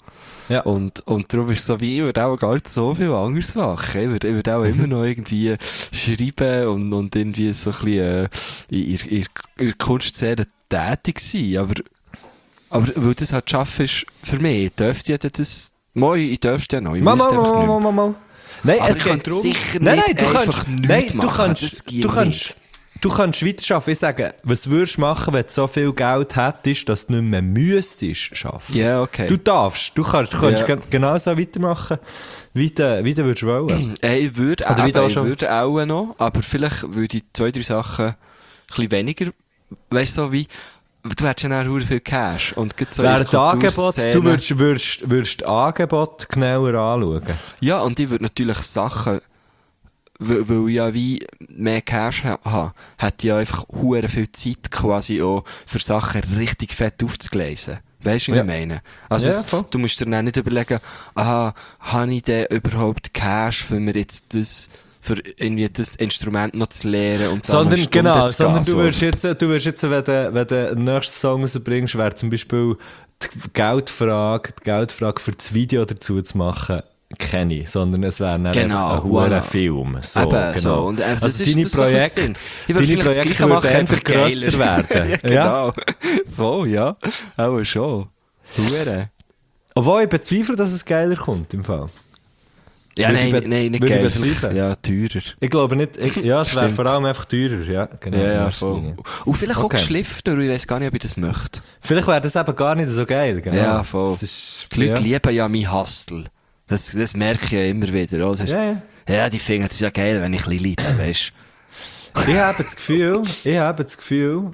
Ja. Und darum ist es so wie, ich würde auch gar nicht so viel anderes machen. Ich würde auch immer noch irgendwie schreiben und irgendwie so ein bisschen in der Kunstszene tätig sein. Aber weil das halt schaffen ist, für mich, dürfte ich das... Ich dürfte ja noch, ich müsste einfach nicht mehr. Nein, Aber es ich geht könnte darum... sicher nicht einfach nichts machen. Du kannst weiterarbeiten. Ich sage, was würdest du machen, wenn du so viel Geld hättest, dass du nicht mehr müsstest arbeiten? Ja, okay. Du darfst. Du kannst genauso weitermachen, wie du würdest wollen. Ich würde auch noch, aber vielleicht würde ich 2-3 Sachen ein bisschen weniger, weißt du, so wie, du hättest ja auch viel Cash. Und so während Angebot, du würdest Angebot genauer anschauen. Ja, und ich würde natürlich Sachen, weil ich ja wie mehr Cash habe, hätte ich ja einfach hure viel Zeit quasi auch für Sachen richtig fett aufzugleisen. Weißt du, wie ich meine? Also, du musst dir dann nicht überlegen, habe ich denn überhaupt Cash, wenn wir jetzt für irgendwie das Instrument noch zu lernen und dann sondern du würdest jetzt, wenn du den nächsten Song rausbringst, wäre zum Beispiel die Geldfrage für das Video dazu zu machen, kenne ich, sondern es wäre ein hoher Film. So, eben, genau. So. Und, also deine Projekte würden einfach grösser werden. Ja, genau. Voll, ja. Auch schon. Hure. Obwohl ich bezweifle, dass es geiler kommt im Fall. Ja, nein, nicht geiler. Ja, teurer. Ich glaube nicht, es wäre vor allem einfach teurer, ja. Genau, ja, voll. Und vielleicht auch geschliffener, ich weiß gar nicht, ob ich das möchte. Vielleicht wäre das eben gar nicht so geil, genau. Ja, voll. Die Leute lieben ja mein Hustle. Das merke ich ja immer wieder. Oh, ja, die finden es ja geil, wenn ich ein bisschen leide, weißt du. Ich habe das Gefühl,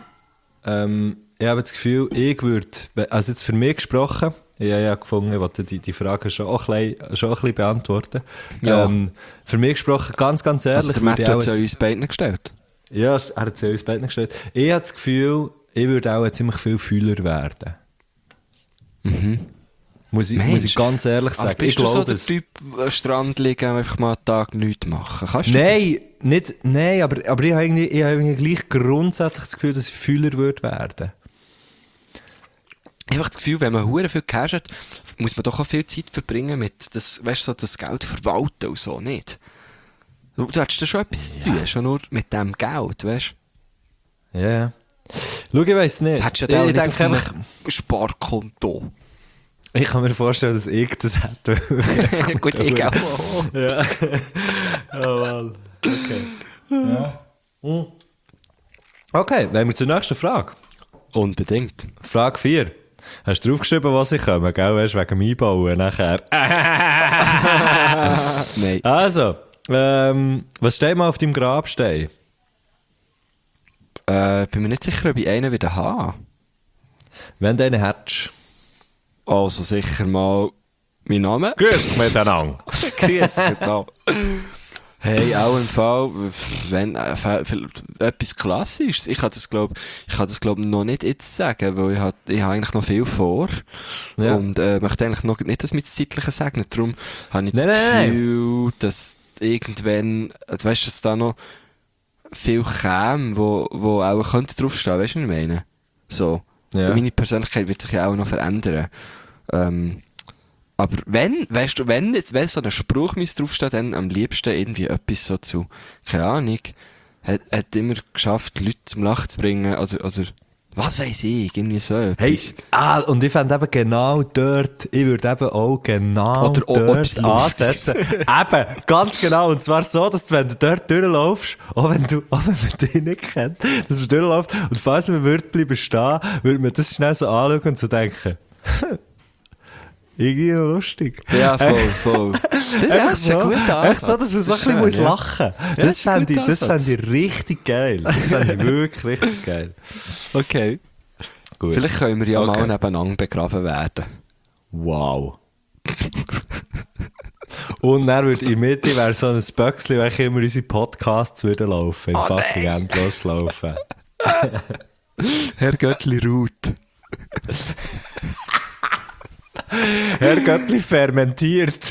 ich würde, also jetzt für mich gesprochen, ich habe ja gefunden, ich wollte die Frage schon ein bisschen beantworten. Ja. Für mich gesprochen, ganz, ganz ehrlich. Also der Matt hat es ja uns beiden gestellt. Ja, er hat es ja uns beiden gestellt. Ich habe das Gefühl, ich würde auch ziemlich viel Fühler werden. Mhm. Muss ich ganz ehrlich sagen. Ach, bist du so der Typ, am Strand liegen und einfach mal einen Tag nichts machen? Kannst du das? Nein, aber ich habe irgendwie gleich grundsätzlich das Gefühl, dass ich Fühler würde werden. Ich habe das Gefühl, wenn man hure viel Cash hat, muss man doch auch viel Zeit verbringen mit das, weißt, so das Geld verwalten und so, nicht? Du hättest da schon etwas zu tun, schon nur mit dem Geld, weißt du? Ja. Schau, ich weiss nicht. Das hättest du ja auch nicht auf einem Sparkonto. Ich kann mir vorstellen, dass ich das hätte. Gut, ich auch. Ja. Oh, well. Okay. Ja. Okay, wollen wir zur nächsten Frage? Unbedingt. Frage 4. Hast du draufgeschrieben, was ich komme, gell? Weißt du, wegen dem Einbauen nachher? Nein. Also, was steht mal auf deinem Grabstein? Bin mir nicht sicher, ob ich einen wieder habe. Wenn du einen hättest. Also sicher mal mein Name. Grüß miteinander. Grüß miteinander. Hey, auch im Fall, wenn, etwas Klassisches. Ich kann das glaub noch nicht jetzt sagen, weil ich habe eigentlich noch viel vor. Ja. Und, möchte eigentlich noch nicht das mit dem Zeitlichen segnen. Darum habe ich das Gefühl, dass irgendwann, du weißt, dass da noch viel käme, wo auch könnte draufstehen, weißt du, was ich meine? So. Ja. Meine Persönlichkeit wird sich ja auch noch verändern. Aber wenn so ein Spruch draufsteht, dann am liebsten irgendwie etwas so zu, keine Ahnung, hat immer geschafft, Leute zum Lachen zu bringen, oder was weiss ich, irgendwie so. Hey, und ich fände eben genau dort, ich würde eben auch genau dort ansetzen. Eben, ganz genau, und zwar so, dass du, wenn du dort durchlaufst, auch wenn man dich nicht kennt, dass du durchläufst, und falls man bleiben stehen, würde man das schnell so anschauen und so denken, irgendwie lustig. Ja, voll. Das ist ein guter Ansatz. Echt so, dass man so ein bisschen lachen muss. Ja, das fände ich richtig geil. Das fände ich wirklich richtig geil. Okay. Gut. Vielleicht können wir ja mal nebeneinander begraben werden. Wow. Und dann würde in der Mitte wäre so ein Böckchen, welche immer unsere Podcasts würden laufen. Im fucking endlos laufen. Herr Göttli Ruth. Herr Göttli fermentiert.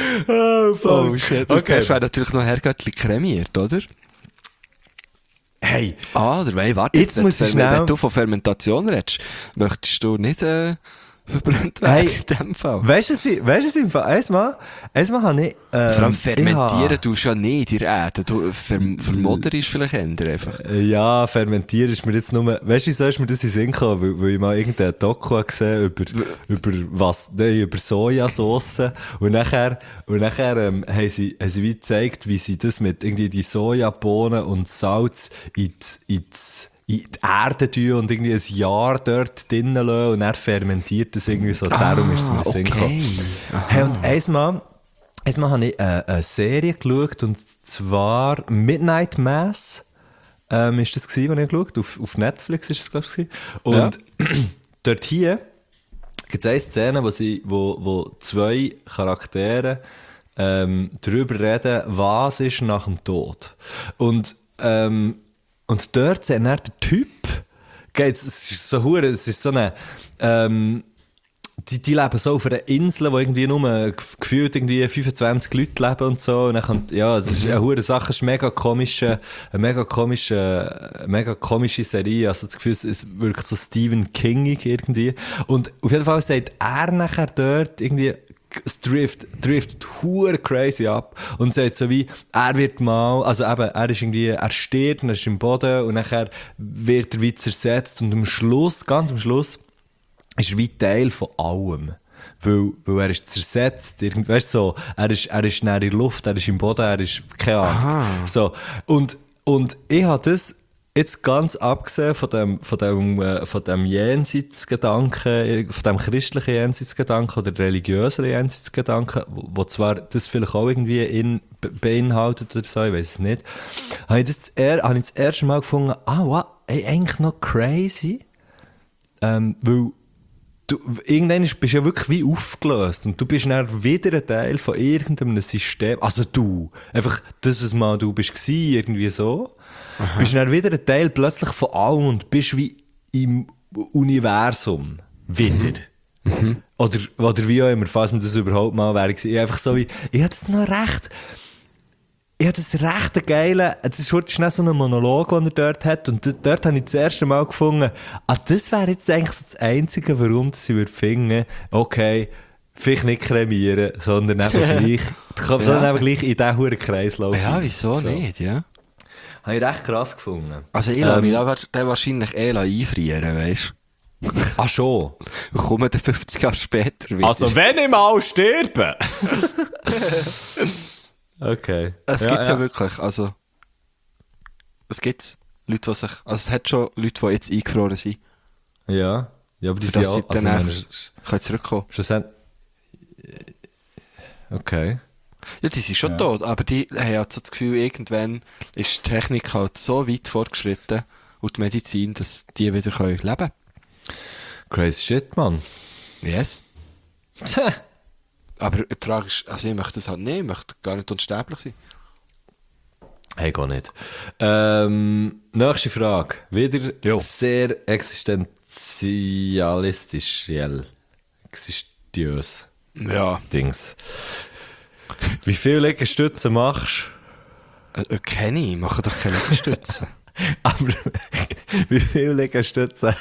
Oh shit. Okay. Das wäre natürlich noch Herr Göttli kremiert, oder? Hey! Oder warte, Jetzt muss ich schnell... Wenn du von Fermentation redest, möchtest du nicht verbrannt werden in dem Fall? Weißt du, im Fall, einmal habe ich... Vor allem fermentieren tust du ja nicht in der Erde. Du vermodderst vielleicht eher einfach. Ja, fermentieren ist mir jetzt nur... Weißt du, wieso ist mir das in den Sinn gekommen? Weil ich mal irgendein Doku habe gesehen über Sojasauce. Und nachher haben sie wie gezeigt, wie sie das mit irgendwie die Sojabohnen und Salz in die Erde tun und irgendwie ein Jahr dort drinnen lassen und dann fermentiert das irgendwie so. Darum ist es mir in den Sinn gekommen. Hey, und einmal habe ich eine Serie geschaut, und zwar Midnight Mass. Ist das gewesen, was ich geschaut habe? Auf Netflix ist es, glaube ich. Und dort hier gibt es eine Szene, wo zwei Charaktere darüber reden, was ist nach dem Tod. Und dort sieht dann der Typ, es ist so eine, die leben so auf einer Insel, wo irgendwie nur gefühlt irgendwie 25 Leute leben und so. Und dann kommt, es ist eine hure Sache, es ist eine mega komische Serie. Also das Gefühl, es wirkt so Stephen Kingig irgendwie. Und auf jeden Fall sagt er nachher dort irgendwie, es driftet hure crazy ab und sagt so wie, er wird mal, also eben, er stirbt und er ist im Boden und nachher wird er wie zersetzt und ganz am Schluss, ist er wie Teil von allem. Weil er ist zersetzt, weißt du, so, er ist in der Luft, er ist im Boden, er ist, keine Ahnung. So. Und ich habe das jetzt ganz abgesehen von dem Jenseitsgedanken, von dem christlichen Jenseitsgedanken oder religiösen Jenseitsgedanken, wo zwar das vielleicht auch irgendwie beinhaltet oder so, ich weiß es nicht, habe ich das erste Mal gefunden, wow, eigentlich noch crazy, weil du irgendwann bist du ja wirklich wie aufgelöst und du bist dann wieder ein Teil von irgendeinem System, also einfach das, was mal du bist gsi, irgendwie so. Aha. Bist dann wieder ein Teil plötzlich von allem und bist wie im Universum wieder. Mhm. Oder wie auch immer, falls man das überhaupt mal wäre. Ich einfach so wie, ich hatte das recht geile, das ist heute schnell so ein Monolog, den er dort hat, und dort habe ich das erste Mal gefunden, das wäre jetzt eigentlich so das Einzige, warum ich würde finden, okay, vielleicht nicht kremieren, sondern einfach gleich, sondern einfach gleich in diesen huren Kreislauf. Ja, wieso so. Nicht, ja? Habe ich recht krass gefunden. Also ich lasse mich dann wahrscheinlich einfrieren, weißt du? Ach schon? Wir kommen dann 50 Jahre später wieder. Also wenn ich mal sterbe! Okay. Es gibt's ja wirklich, also es gibt Leute, die sich, also es hat schon Leute, die jetzt eingefroren sind. Ja, aber die sind ja können zurückkommen. Okay. Ja, die sind schon tot, aber die haben halt so das Gefühl, irgendwann ist die Technik halt so weit fortgeschritten und die Medizin, dass die wieder leben können. Crazy shit, Mann. Yes. Aber die Frage ist, also ich möchte das halt nicht, ich möchte gar nicht unsterblich sein. Hey, gar nicht. Nächste Frage. Wieder sehr existenzialistisch, existiös. Ja. Dings. Wie viele Liegestütze machst du? Kenne ich, mache doch keine Liegestütze. Aber wie viele Liegestütze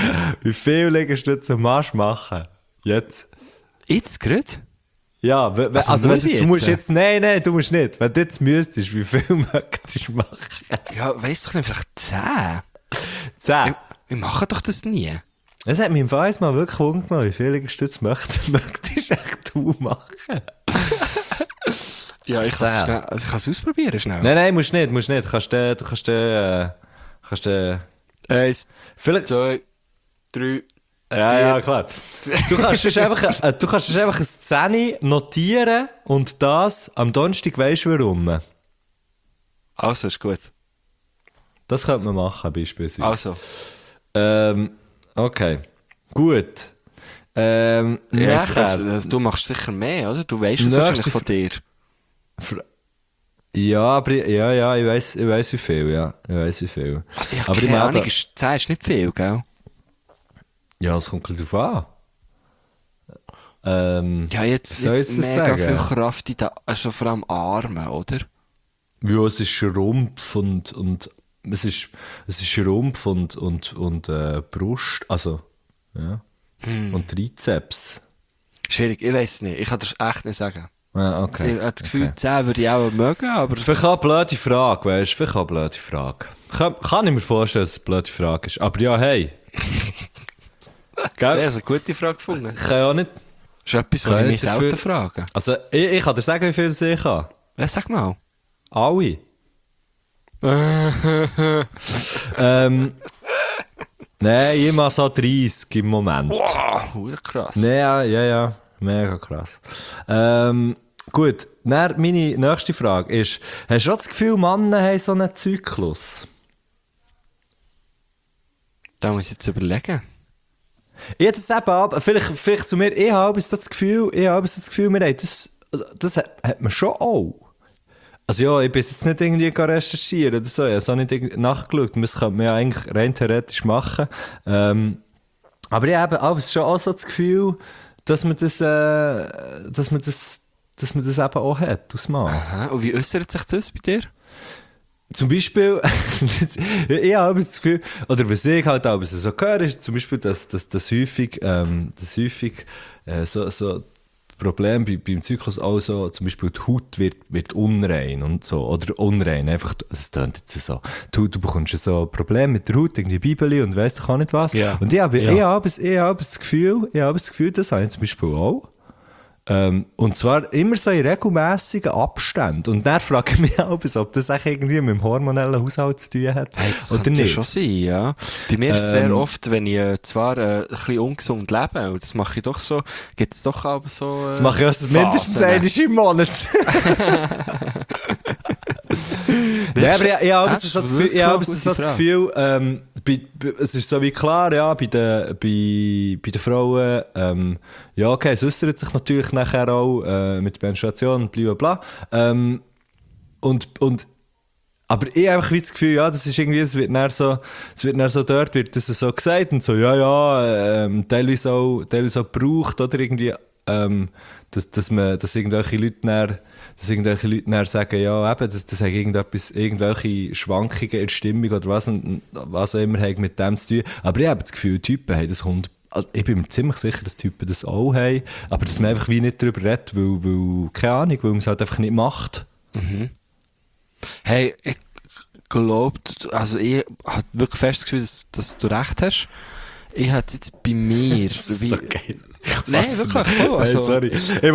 machst du machen? Jetzt? Jetzt gerade? Ja, also wenn du musst jetzt... Nein, du musst nicht. Wenn du jetzt müsstest, wie viel möchtest du machen? Ja, weiss doch nicht, vielleicht 10. 10? Wir machen doch das nie. Es hat mich im Fall mal wirklich wundern, wie viele Liegestütze möchtest echt du machen? Ja, ich kann es ausprobieren schnell. Nein, musst nicht. Du kannst 1, vielleicht 2, 3... Ja, klar. Du kannst einfach eine Szene notieren und das am Donnerstag weisst du warum. Also, ist gut. Das könnte man machen, beispielsweise. Also. Okay. Gut. Du machst sicher mehr, oder? Du weisst es wahrscheinlich von dir. Ja, aber ich weiss wie viel, ja. Ich weiss wie viel. Also ich habe keine Ahnung, 10 ist nicht viel, gell? Ja, es kommt ein bisschen drauf an. Ja, jetzt nicht mega viel Kraft in den, also vor allem Armen, oder? Ja, es ist Rumpf und es ist Rumpf und Brust, also, ja. Und Trizeps. Schwierig, ich weiss nicht. Ich kann dir echt nicht sagen. Ah, okay. Ich habe das Gefühl, 10 würde ich auch mögen, aber... Vielleicht auch eine blöde Frage, weißt du? Vielleicht auch eine blöde Frage. Kann ich mir vorstellen, dass es eine blöde Frage ist. Aber ja, hey. Gell? Ja, eine gute Frage gefunden. Ich kann ja auch nicht... Das ist etwas, was ich mich selten frage. Also, ich kann dir sagen, wie viel ich kann. Ja, sag mal. Alle. Nein, immer so 30 im Moment. Wow, krass. Nee, ja. Mega krass. Gut, dann meine nächste Frage ist, hast du auch das Gefühl, Männer haben so einen Zyklus? Da muss ich jetzt überlegen. Ich hätte es eben ab, vielleicht zu mir, ich habe so das Gefühl, wir haben das hat man schon auch. Also ja, ich bin jetzt nicht irgendwie recherchieren oder so, ich habe es auch nicht nachgeschaut, das könnte man ja eigentlich rein theoretisch machen. Aber ich habe aber schon auch so das Gefühl, dass man das eben auch hat, aus Mann. Aha, und wie äußert sich das bei dir? Zum Beispiel, ich habe das Gefühl, oder was ich halt auch so höre, ist zum Beispiel, dass häufig so Problem beim Zyklus auch so, zum Beispiel die Haut wird unrein und so, oder unrein, einfach, es tönt jetzt so, du bekommst so ein Problem mit der Haut, irgendwie Bibeli und weiss doch auch nicht was. Ja. Und ich habe das Gefühl, das habe ich zum Beispiel auch. Und zwar immer so in regelmässigen Abständen. Und dann frage ich mich auch, ob das auch irgendwie mit dem hormonellen Haushalt zu tun hat. Hey, das oder könnte nicht. Schon sein, ja. Bei mir ist es sehr oft, wenn ich zwar ein bisschen ungesund lebe, und das mache ich doch so, gibt es doch aber so... das mache ich erst mindestens einmal im Monat. Nein, aber ich habe so das Gefühl, es ist so wie klar, ja, bei den Frauen, ja, okay, es äußert sich natürlich nachher auch mit Menstruation und blablabla. Aber ich habe einfach wie das Gefühl, ja, das ist irgendwie, es wird dann so dort wird das so gesagt und so, teilweise auch gebraucht, oder irgendwie, dass irgendwelche Leute dann sagen, ja, eben, das hat irgendwelche Schwankungen in der Stimmung oder was auch immer hat mit dem zu tun. Aber ich habe das Gefühl, Typen haben das also ich bin mir ziemlich sicher, dass Typen das auch haben, aber dass man einfach wie nicht darüber redet, weil keine Ahnung, weil man es halt einfach nicht macht. Mhm. Hey, ich glaube, also ich habe wirklich fest das Gefühl, dass du recht hast. Ich hätte jetzt bei mir... so geil. Nein, wirklich so. Also, sorry. Ich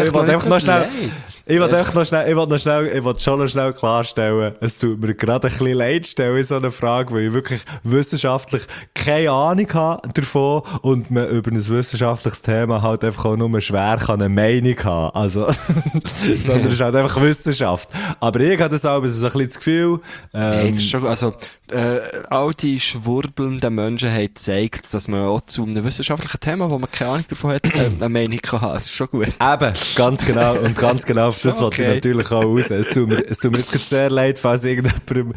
wollte schon noch schnell klarstellen, es tut mir gerade ein bisschen leid stellen in so einer Frage, weil ich wirklich wissenschaftlich keine Ahnung habe davon und man über ein wissenschaftliches Thema halt einfach auch nur schwer eine Meinung haben. Also, sondern es ist halt einfach Wissenschaft. Aber ich habe das auch so ein bisschen das Gefühl, hey, das ist schon, also, all die schwurbelnden Menschen haben gezeigt, dass man auch zu einem wissenschaftlichen Thema, wo man keine Ahnung davon hat, eine Meinung kann haben. Das ist schon gut. Eben, ganz genau. Und ganz genau auf das wollte ich natürlich auch raus. Es tut mir jetzt sehr leid, falls irgendjemand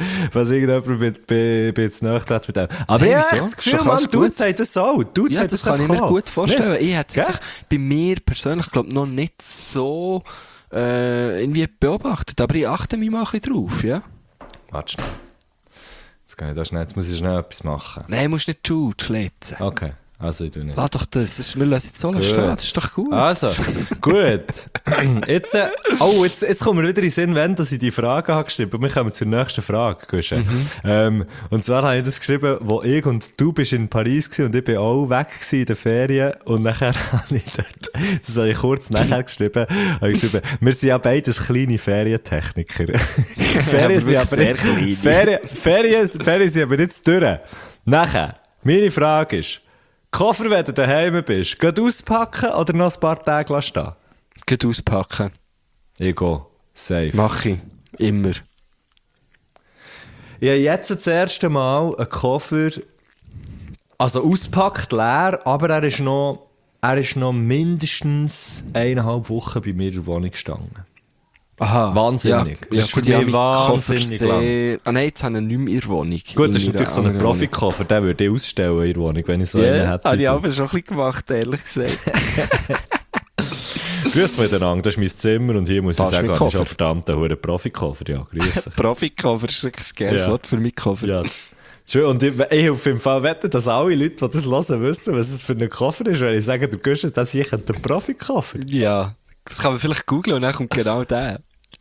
jetzt nachgedacht mit dem. Aber ich habe das Gefühl, man, du sagst das auch. Das kann ich mir gut vorstellen. Ich hätte es bei mir persönlich, glaube ich, noch nicht so irgendwie beobachtet. Aber ich achte mich mal ein bisschen drauf, ja. Warte schnell. Jetzt muss ich schnell etwas machen. Nein, du musst nicht schlitzen. Okay, also ich tue nicht. Lass doch das, wir lassen jetzt so stehen, das ist doch gut. Also, gut. Jetzt kommen wir wieder in den Sinn, wenn ich die Frage habe geschrieben. Wir kommen zur nächsten Frage. Und zwar habe ich das geschrieben, wo ich und du bist in Paris gewesen und ich bin auch weg gewesen in den Ferien. Und nachher habe ich dort, das habe ich kurz nachher geschrieben, wir sind ja beides kleine Ferientechniker. Ferien sind aber nicht klein. Ferien sind aber nicht durch. Nachher, meine Frage ist, Koffer, wenn du daheim bist, geht auspacken oder noch ein paar Tage stehen? Geht auspacken. Ich gehe. Safe. Mach ich. Immer. Ich habe jetzt das erste Mal einen Koffer, also auspackt, leer, aber er ist noch mindestens 1,5 Wochen bei mir in der Wohnung gestanden. Aha. Wahnsinnig. Ja, das ist für mich wahnsinnig lang. Ah nein, jetzt habe ich nicht mehr in der Wohnung. Gut, das ist natürlich so ein Profikoffer, den würde ich ausstellen in der Wohnung, wenn ich so einen hätte. Habe ich aber schon ein bisschen gemacht, ehrlich gesagt. Grüß miteinander, das ist mein Zimmer und hier muss ich Passt sagen, mein ich habe Koffer. verdammt einen hohen Profikoffer. Ja, grüß dich. Profikoffer ist ein geiles Ja. Wort für meinen Koffer. Ja. Schön, und ich auf jeden Fall wette, dass alle Leute, die das hören, wissen, was es für ein Koffer ist, weil ich sage, der Guschen, das hier ein Profikoffer. Ja, das kann man vielleicht googlen und dann kommt genau der.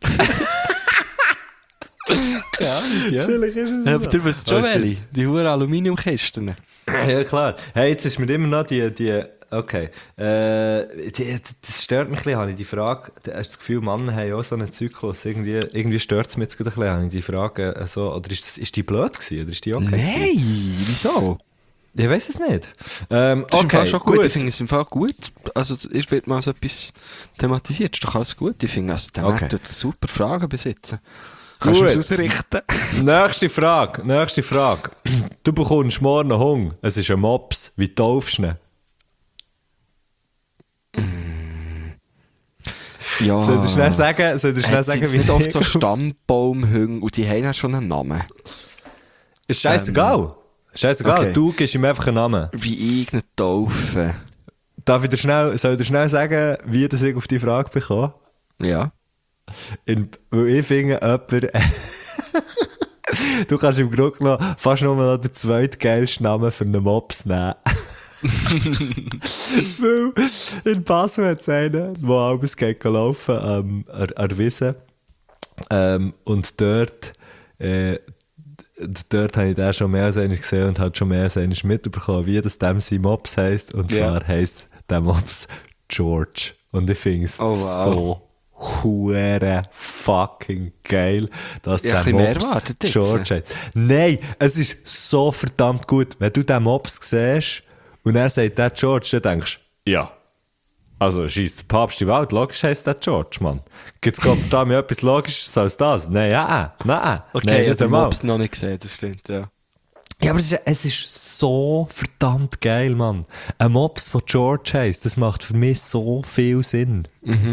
Ja. Vielleicht ist es Aber du wisst schon Oh, shit. welche. Die hohen Aluminiumkisten. Ja, klar. Hey, jetzt ist mir immer noch okay. Das stört mich ein bisschen, habe ich die Frage. Hast du das Gefühl, Männer haben auch so einen Zyklus? Irgendwie stört es mich jetzt gerade ein bisschen, habe ich die Frage so, oder ist die blöd gewesen, oder ist die okay gewesen? Nein, wieso? Ich weiss es nicht. Das ist im Okay, Fall schon gut. Ich finde es im Fall gut. Also, es wird mal so etwas thematisiert. Ist doch alles gut. Ich finde, also, der Okay. Mann tut super Fragen besitzen. Kannst du Gut. uns ausrichten? Nächste Frage. Du bekommst morgen einen Hunger. Es ist ein Mops. Wie taufst du ihn? Ja. Soll ich schnell sagen, wie nicht oft so Stammbaumhünge und die haben ja schon einen Namen. Ist scheißegal. Scheißegal, okay. du gibst ihm einfach einen Namen. Wie ich ihn taufe. Soll ich dir schnell sagen, wie das ich auf die Frage bekomme? Ja. Weil ich finde, jemand... du kannst im Grunde genommen fast nur noch den zweitgeilsten Namen für einen Mops nehmen. Weil in Basel hat es einen, der abends geht laufen an der Wiese. Und dort habe ich den schon mehr als einmal gesehen und habe schon mehr als einmal mitbekommen, wie das dem sein Mops heisst. Und zwar heisst der Mops George. Und ich finde es so hure fucking geil, dass Ja, der ein bisschen mehr Mops erwartet jetzt. George heißt. Nein, es ist so verdammt gut. Wenn du den Mops siehst und er sagt der George, dann denkst du, ja. Also, scheiss der Papst die Welt, logisch heisst der George, Mann. Gibt's Gott da mir etwas Logisches als das? Nein, nein. Okay, nein, ich habe den einmal. Mops noch nicht gesehen, das stimmt, ja. Ja, aber es ist so verdammt geil, Mann. Ein Mops, der George heisst, das macht für mich so viel Sinn.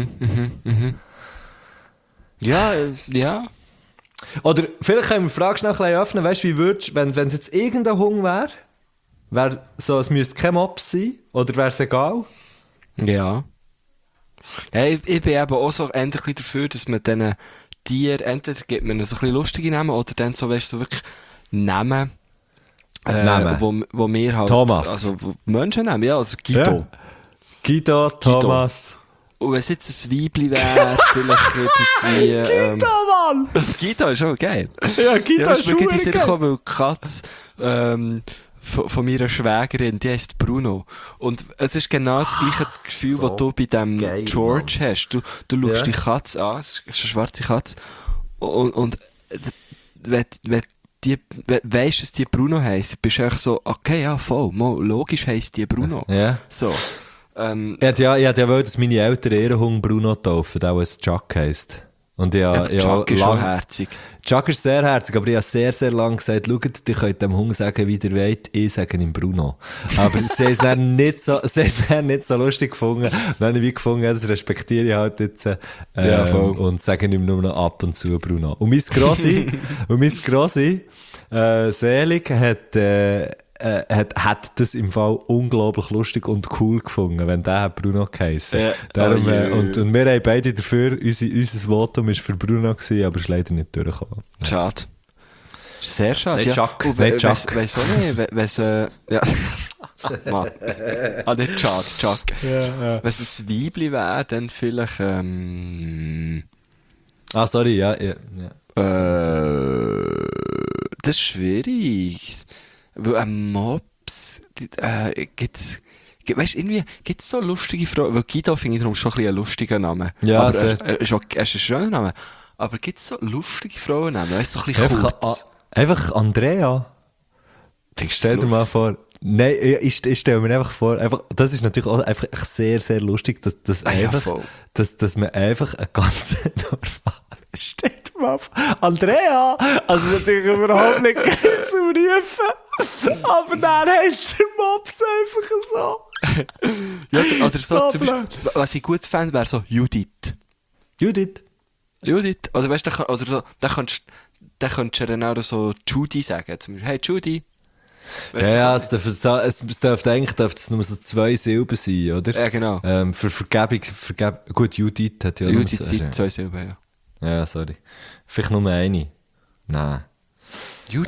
Ja, ja. Oder vielleicht können wir die Frage schnell ein bisschen öffnen, weißt du, wie würdest du, wenn es jetzt irgendein Hund wäre so, es müsste kein Mops sein, oder wäre es egal? Ja. Hey, ich bin eben auch so endlich dafür, dass man diesen Tieren, entweder gibt man so ein bisschen lustige Namen, oder dann so, weißt du, so wirklich Namen, wo wir halt... Thomas. Also, wo Menschen nehmen, ja, also Guido. Ja. Guido, Thomas. Und wenn es jetzt ein Weibli wäre, vielleicht irgendwie... Mann! Guido ist auch geil. Ja, Guido Ja, ist ist mir gerade in den Sinn geil. gekommen, weil die Katze von meiner Schwägerin, die heisst Bruno. Und es ist genau das gleiche Gefühl, so das du bei dem geil, George hast. Du schaust Ja. die Katze an, es ist eine schwarze Katze, und wenn du weisst, dass die Bruno heisst, bist du echt so, okay, ja, voll, logisch heisst die Bruno. Ja. So. Ich hätte ja wollen, dass meine Eltern ihren Hund Bruno taufen, der was Chuck heisst. Und Chuck ist schon herzig. Chuck ist sehr herzig, aber ich habe sehr, sehr lange gesagt, schaut, ihr könnt dem Hund sagen, wie ihr wollt, ich sage ihm Bruno. Aber sie haben es dann nicht so lustig gefunden. Und dann habe ich wie gefunden, ja, das respektiere ich halt jetzt, Ja, voll. und sage ihm nur noch ab und zu Bruno. Und mein Grossi, Selig, hat das im Fall unglaublich lustig und cool gefunden, wenn der Bruno geheissen. Ja. Darum, Oh, je. und wir haben beide dafür, unser Votum war für Bruno gewesen, aber es ist leider nicht durchgekommen. Schade. Sehr schade, Nicht ja. Chuck, Und nicht Chuck. Weiss auch nicht, ja. Mann. Nicht Chuck. Ja. Wenn es ein Weibli wäre, dann vielleicht, Ah, sorry, ja. das ist schwierig. Weil ein Mops, weißt du, irgendwie, gibt's so lustige Frauen, weil Guido finde ich darum schon ein bisschen einen lustigen Namen. Ja, aber sehr. er ist einen schönen Namen. Aber gibt's so lustige Frauennamen, weißt du, so ein bisschen kurz? Einfach Andrea. Stell dir mal vor. Nein, ich stelle mir einfach vor, das ist natürlich auch einfach sehr, sehr lustig, dass man einfach eine ganz normale, stell dir mal vor, Andrea, also natürlich überhaupt nicht gerne zu rufen, aber dann heisst der Mops einfach so. Ja, oder so, So zum Beispiel, was ich gut fände, wäre so Judith. Judith. Oder weißt du, da könntest du dann auch so Judy sagen. Zum Beispiel, hey Judy. Ja, es dürfte eigentlich nur so 2 Silben sein, oder? Ja, genau. Für Vergebung, gut, Judith hat ja auch Judith sind 2 Silben, ja. Ja, sorry. Vielleicht nur eine. Nein. You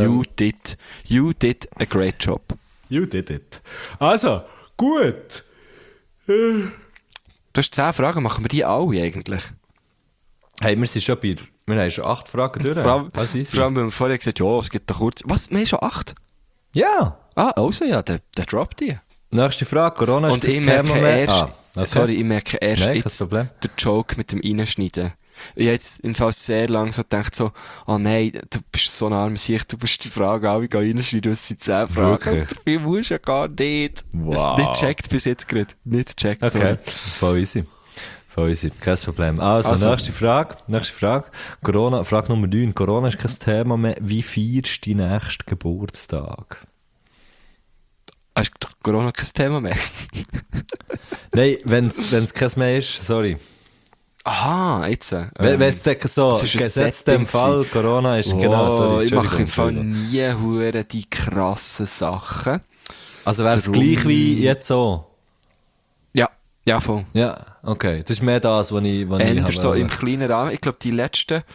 did a great job. You did it. Also, gut. Du hast 10 Fragen, machen wir die alle eigentlich? Hey, wir haben schon 8 Fragen durch. Vor allem, weil wir vorher gesagt haben, ja, es gibt doch kurz... Was, wir haben schon 8? Ja. Also ja, der droppt die. Nächste Frage, Corona ist Und das ich Thema merke mehr. erst, Okay. sorry, ich merke erst Nein, jetzt den Joke mit dem Reinschneiden. Ich habe jetzt im Fall sehr lange so gedacht, so, oh nein, du bist so ein armer Sicht, du musst die Frage alle reinschneiden, es sind 10 Fragen. Wirklich? Dafür musst du ja gar nicht. Wow. Nicht checkt bis jetzt gerade. Nicht checkt, Okay, sorry. voll easy. Kein Problem. Also, nächste Frage. Corona, Frage Nummer 9. Corona ist kein Thema mehr. Wie feierst du deinen nächsten Geburtstag? Hast du Corona kein Thema mehr? Nein, wenn es kein mehr ist, sorry. Aha, jetzt. Wenn es so, das ist ein gesetzt im Setting Fall, Corona ist, genau, sorry. Ich mache im Fall Entschuldigung. nie hure die krassen Sachen. Also wäre es Darum- gleich wie jetzt so? Ja, voll. Ja, okay. Das ist mehr das, was ich Eher so habe. im kleinen Rahmen. Ich glaube, die letzten,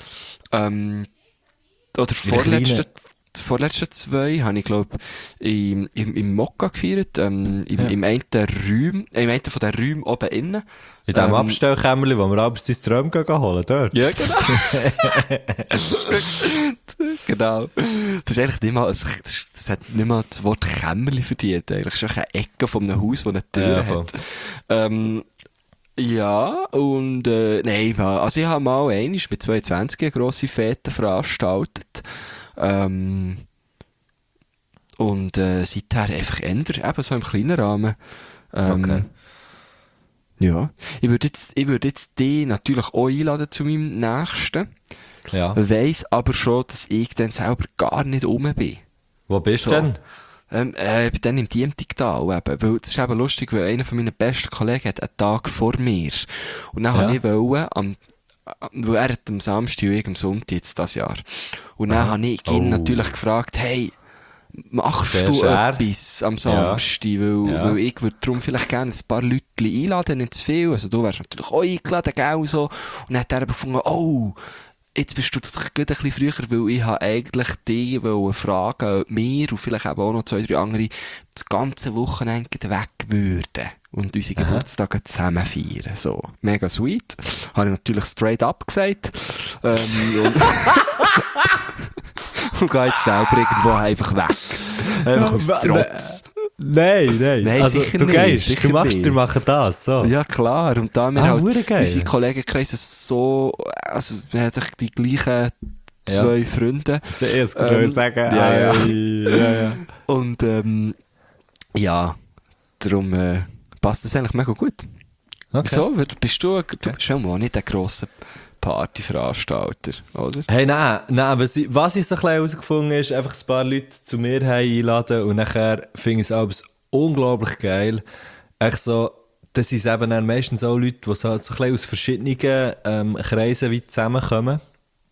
oder kleinen- vorletzten 2 habe ich, glaube im Mokka gefeiert, im einen Raum, im einen von den Räumen oben innen. In diesem Abstellkämmerchen, wo wir abends sein Träum holen, dort. Ja, genau. Genau. Das ist eigentlich nicht mal, das hat nicht mal das Wort Kämmerli verdient, eigentlich. Das ist einfach eine Ecke von einem Haus, das eine Tür Ja, voll. hat. Ja, und, nein, also ich habe mal einmal mit 22 eine grosse Fete veranstaltet. Und seither einfach ändern, eben so im kleinen Rahmen. Okay. Ja. Ich würde jetzt die natürlich auch einladen zu meinem Nächsten. Ja. Weiss aber schon, dass ich dann selber gar nicht rum bin. Wo bist du So. denn? Ich bin dann im Diemtigtal eben. Weil, das ist eben lustig, weil einer von meinen besten Kollegen hat einen Tag vor mir. Und dann Ja. wollte ich weil er hat am Samstag und ich am Sonntag jetzt das Jahr. Und dann habe ich ihn natürlich gefragt, hey, machst Sehr du schwer. etwas am Samstag? Weil ich würde darum vielleicht gerne ein paar Leute einladen, nicht zu viel. Also du wärst natürlich auch eingeladen, gell, so. Und dann hat er eben gefunden, oh, jetzt bist du das gerade ein bisschen früher, weil ich habe eigentlich dich fragen, ob wir und vielleicht eben auch noch 2, 3 andere das ganze Wochenende weg würden und unsere Geburtstage zusammen feiern. So, mega sweet. Habe ich natürlich straight up gesagt. Und gehe jetzt selber irgendwo einfach weg. Einfach aus Trotz. Nein. Nein, Also, sicher du nicht, gehst, sicher du nicht. machst das, so. Ja, klar. Und da wir hure halt geil. unsere Kollegenkreise so, also, wir haben sich die gleichen 2 Freunde. Zuerst würde ich sagen, ja. ja. Und, ja, darum, passt das eigentlich mega gut. Okay. Wieso? Bist du bist schon mal nicht ein grosser Partyveranstalter, oder? Hey, nein, was ich so ein bisschen herausgefunden habe, ist, einfach ein paar Leute zu mir einladen und nachher finde ich es alles unglaublich geil. Echt so, das sind eben dann meistens auch Leute, die so ein bisschen aus verschiedenen Kreisen weit zusammenkommen.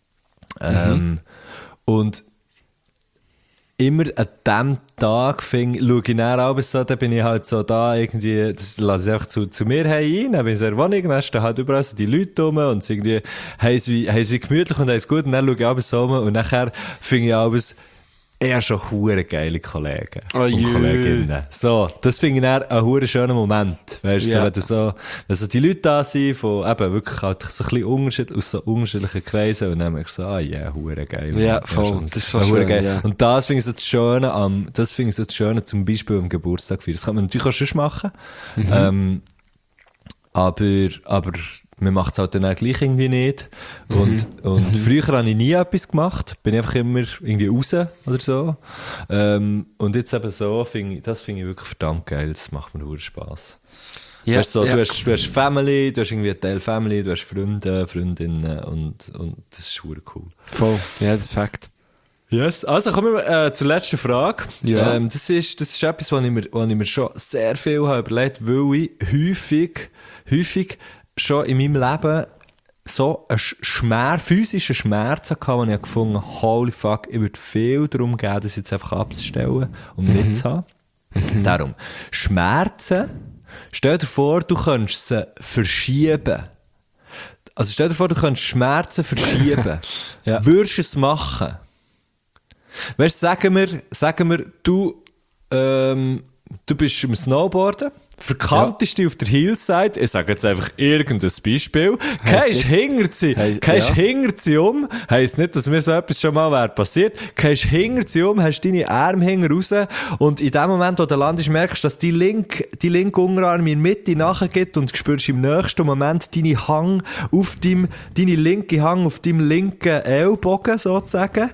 Und immer an diesem Tag schaue ich dann abends so, dann bin ich halt so da irgendwie, das lasse ich einfach zu mir ein, dann bin ich so in der Wohnung, dann stehen halt überall so die Leute rum und es irgendwie, haben es wie gemütlich und haben es gut und dann schaue ich abends so um und nachher finde ich abends eher schon hure geile Kollegen und Kolleginnen. So, das finde ich dann ein hure schöner Moment, weißt du, Ja. so, wenn so die Leute da sind, von eben wirklich halt so ein bisschen aus so unterschiedlichen Kreisen und dann merke ich so, hure geil. Ja, Mann. voll, das ist schon hure schön, geil. ja. Und das finde ich so das Schöne zum Beispiel am Geburtstag feiern. Das kann man natürlich auch schon machen. Aber man macht es halt dann auch gleich irgendwie nicht. Und früher habe ich nie etwas gemacht. Bin ich einfach immer irgendwie raus oder so. Und jetzt eben so, das finde ich wirklich verdammt geil. Das macht mir nur Spass. Ja, Weißt du, ja. du hast Family, du hast irgendwie einen Teil Family, du hast Freunde, Freundinnen und das ist super cool. Voll. Ja, das ist Fakt. Yes. Also kommen wir zur letzten Frage. Ja. Das ist etwas, was ich mir schon sehr viel habe überlegt, weil ich häufig schon in meinem Leben so einen physischen Schmerz hatte, wo ich gefunden habe, holy fuck, ich würde viel darum geben, das jetzt einfach abzustellen, um nicht zu haben. Darum, Schmerzen, stell dir vor, du könntest sie verschieben. Also stell dir vor, du könntest Schmerzen verschieben. Ja. Würdest du es machen? Weißt du, sagen wir du bist im Snowboarden, verkantest dich auf der Hillside, ich sage jetzt einfach irgendein Beispiel, gehst hinter sie um, heisst nicht, dass mir so etwas schon mal wäre passiert, gehst hinter sie um, hast deine Arme hinten raus und in dem Moment, wo du landest, merkst du, dass die linke Unterarm in die Mitte nachgeht und spürst im nächsten Moment deine linke Hang auf deinem linken Ellbogen sozusagen.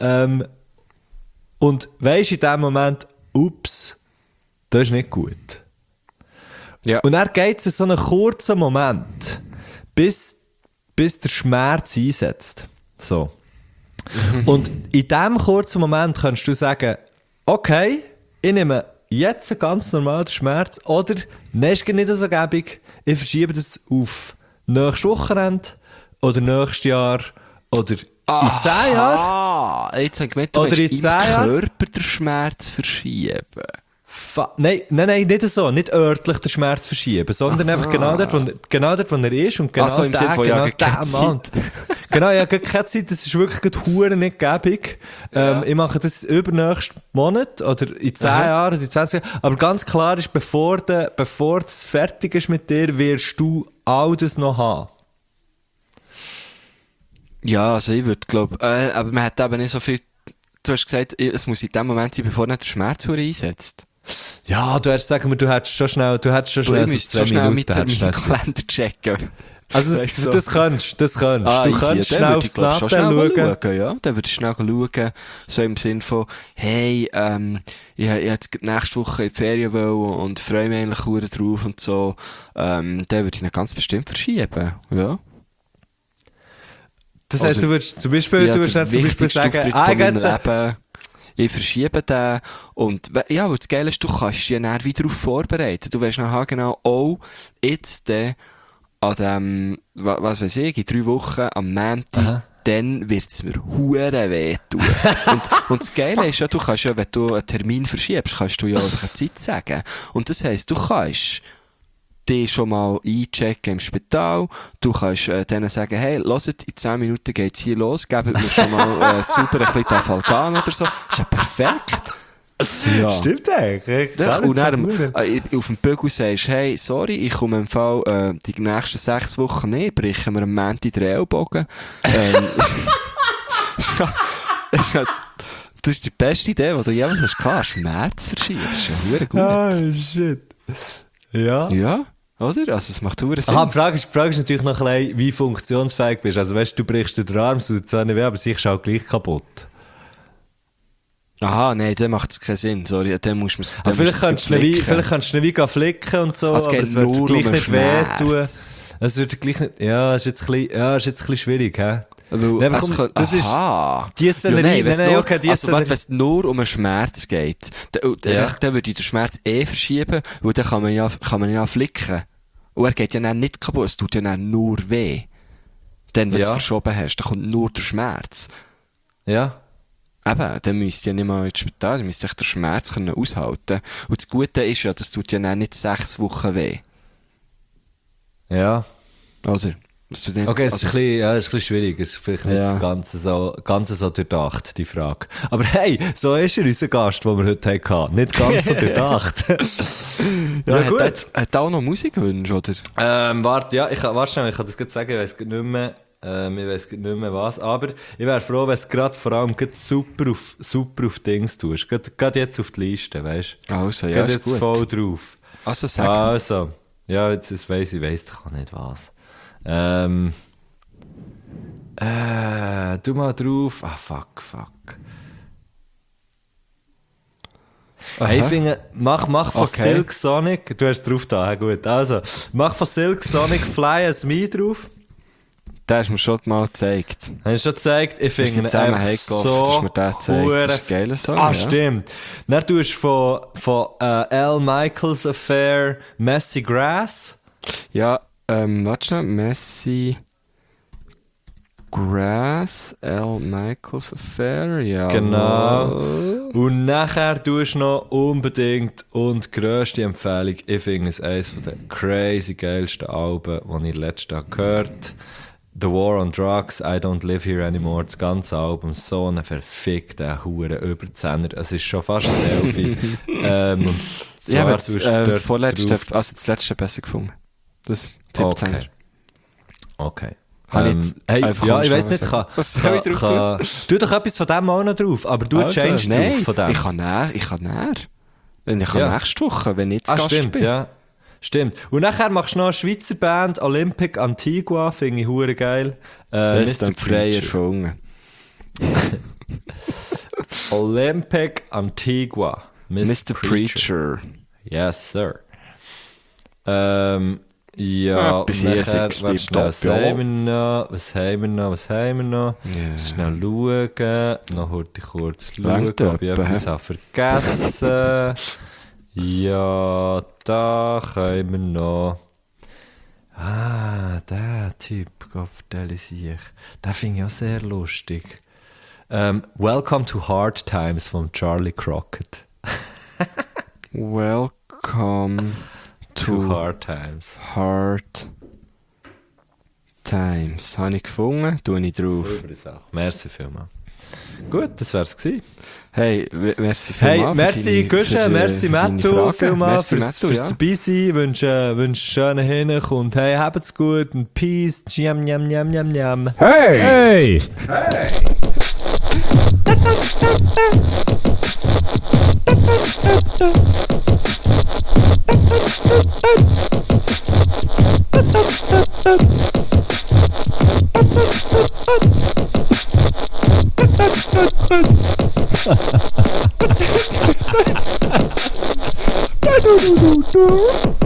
Und weisst in dem Moment, ups, das ist nicht gut. Ja. Und dann geht es so einen kurzen Moment, bis der Schmerz einsetzt. So. Und in diesem kurzen Moment kannst du sagen, okay, ich nehme jetzt ganz normal den Schmerz oder, nein, ist nicht so gäbig, ich verschiebe das auf nächstes Wochenende oder nächstes Jahr oder in 10 Jahren. Jetzt habe ich gemeint, du willst im Körper den Schmerz verschieben. Nein, nicht so, nicht örtlich den Schmerz verschieben, sondern einfach genau dort, wo er ist und genau so, im Sinne von, ja, keine Zeit. Genau, ja, keine Zeit, das ist wirklich hure nicht gäbig. Ich mache das übernächsten Monat oder in 10 Jahren oder in 20 Jahren. Aber ganz klar ist, bevor es fertig ist mit dir, wirst du all das noch haben. Ja, also ich würde glaube, aber man hat eben nicht so viel, du hast gesagt, es muss in dem Moment sein, bevor nicht der Schmerz einsetzt. Ja, du hättest sagen wir, du hättest schon schnell Du müsstest schon schnell mit dem Kalender checken. Also das kannst du. Du kannst schnell aufs Natten schauen. Ja, dann würde ich schnell schauen, so im Sinn von, hey, ich jetzt nächste Woche in die Ferien wollen und freue mich eigentlich sehr drauf und so. Dann würde ich ihn ganz bestimmt verschieben, ja. Das heißt, du würdest zum Beispiel sagen, ich verschiebe den und ja, weil das Geile ist, du kannst dich ja dann wieder darauf vorbereiten. Du weißt nachher genau, jetzt an dem, was weiß ich, in 3 Wochen am Montag, dann wird es mir hure weh tun. und das Geile ist ja, du kannst ja, wenn du einen Termin verschiebst, kannst du ja einfach eine Zeit sagen. Und das heisst, du kannst die schon mal einchecken im Spital. Du kannst denen sagen, hey, hört, in 10 Minuten geht's hier los, gebt mir schon mal super ein bisschen Tafalgan oder so. Ist ja perfekt. Ja. Stimmt eigentlich. Ja, und dann auf dem Bügel sagst, hey, sorry, ich komme im Fall die nächsten 6 Wochen nicht, brechen wir am Montag den Ellbogen. Das ist die beste Idee, die du jemals hast gehabt. Schmerz verschieben. Das ist ja verdammt gut. Ah, shit. Ja. Ja, oder? Also, es macht verdammt Sinn. Aha, die Frage ist natürlich noch ein bisschen, wie funktionsfähig bist. Also, weißt du, brichst den Arm, es tut zwar nicht weh, aber sich ist auch gleich kaputt. Aha, nein, dann macht es keinen Sinn, sorry, dann muss man es. Vielleicht kannst du ihn wie flicken und so, also aber es wird dir gleich nicht wehtun. Es wird dir gleich nicht, ja, ist jetzt ein bisschen schwierig, hä? Das ist die Szenerie, wenn es nur um einen Schmerz geht, dann würde ich den Schmerz verschieben, weil dann kann man ja flicken. Und er geht ja dann nicht kaputt, es tut ja dann nur weh. Dann, wenn du es verschoben hast, dann kommt nur der Schmerz. Ja. Eben, dann müsst ihr nicht mal ins Spital, dann müsst ihr den Schmerz aushalten. Und das Gute ist ja, das tut ja dann nicht 6 Wochen weh. Ja. Oder? Nicht, okay, es ist ein bisschen schwierig. Es ist vielleicht nicht ganz so durchdacht, die Frage. Aber hey, so ist er unser Gast, den wir heute hatten. Nicht ganz so durchdacht. Ja, gut. Hat auch noch Musikwünsche, oder? Warte, ja, ich kann das gerade sagen, ich weiss nicht mehr. Ich weiss nicht mehr was, aber ich wäre froh, wenn es gerade vor allem super auf Dings tust. Gerade jetzt auf die Liste, weißt du? Also, ja, ist jetzt gut. Voll drauf. Also, sag Also, ja, jetzt weiss ich doch nicht was. Du mal drauf. Ah, fuck. Hey, ich finde, mach von Silk Sonic, du hast drauf da, gut. Also, mach von Silk Sonic Fly As Me drauf. Den hast du mir schon mal gezeigt. Hast du schon gezeigt? Ich finde ihn einfach so das ist ein geiler Song. Ah, ja. Stimmt. Dann tust du von Al Michaels Affair Messy Grass. Ja, warte schnell, Messy Grass, L. Michaels Affair, ja. Genau. Und nachher tust du noch unbedingt und grösste Empfehlung, ich finde es eines der crazy geilsten Alben, die ich letztes Jahr gehört habe. The War on Drugs, I Don't Live Here Anymore, das ganze Album, so ein verfickter Hure Überzehner. Es ist schon fast ein Selfie. Ich habe das letzte besser gefunden. Das 17er. Okay. Hey, ja, ich weiss nicht, tu doch etwas von dem auch noch drauf, aber du changest drauf von dem. Ich kann näher. Nächste Woche, wenn ich jetzt Gast stimmt, bin. Ja. Stimmt. Und nachher machst du noch eine Schweizer Band, Olympic Antigua, finde ich hure geil. Das ist dann frei erfunden. Olympic Antigua. Mr. Preacher. Yes, sir. Ja, bis nachher, was haben wir noch? Yeah. Schnell schauen. Noch heute kurz schauen, ob ich etwas habe vergessen. Ja, da können wir noch. Der Typ, Gott vertelle ich. Den finde ich auch sehr lustig. Welcome to Hard Times von Charlie Crockett. Welcome to Hard Times. Hard Times. Habe ich gefunden, tue ich drauf. Merci vielmals. Gut, das wär's gewesen. Hey, merci vielmals. Hey, merci Guschen, merci Mattu, vielmals fürs dabei sein. Wünsche schönen Hinech und hey, habt's gut und Peace. Njam, njam, njam, njam, njam. Hey! Hey!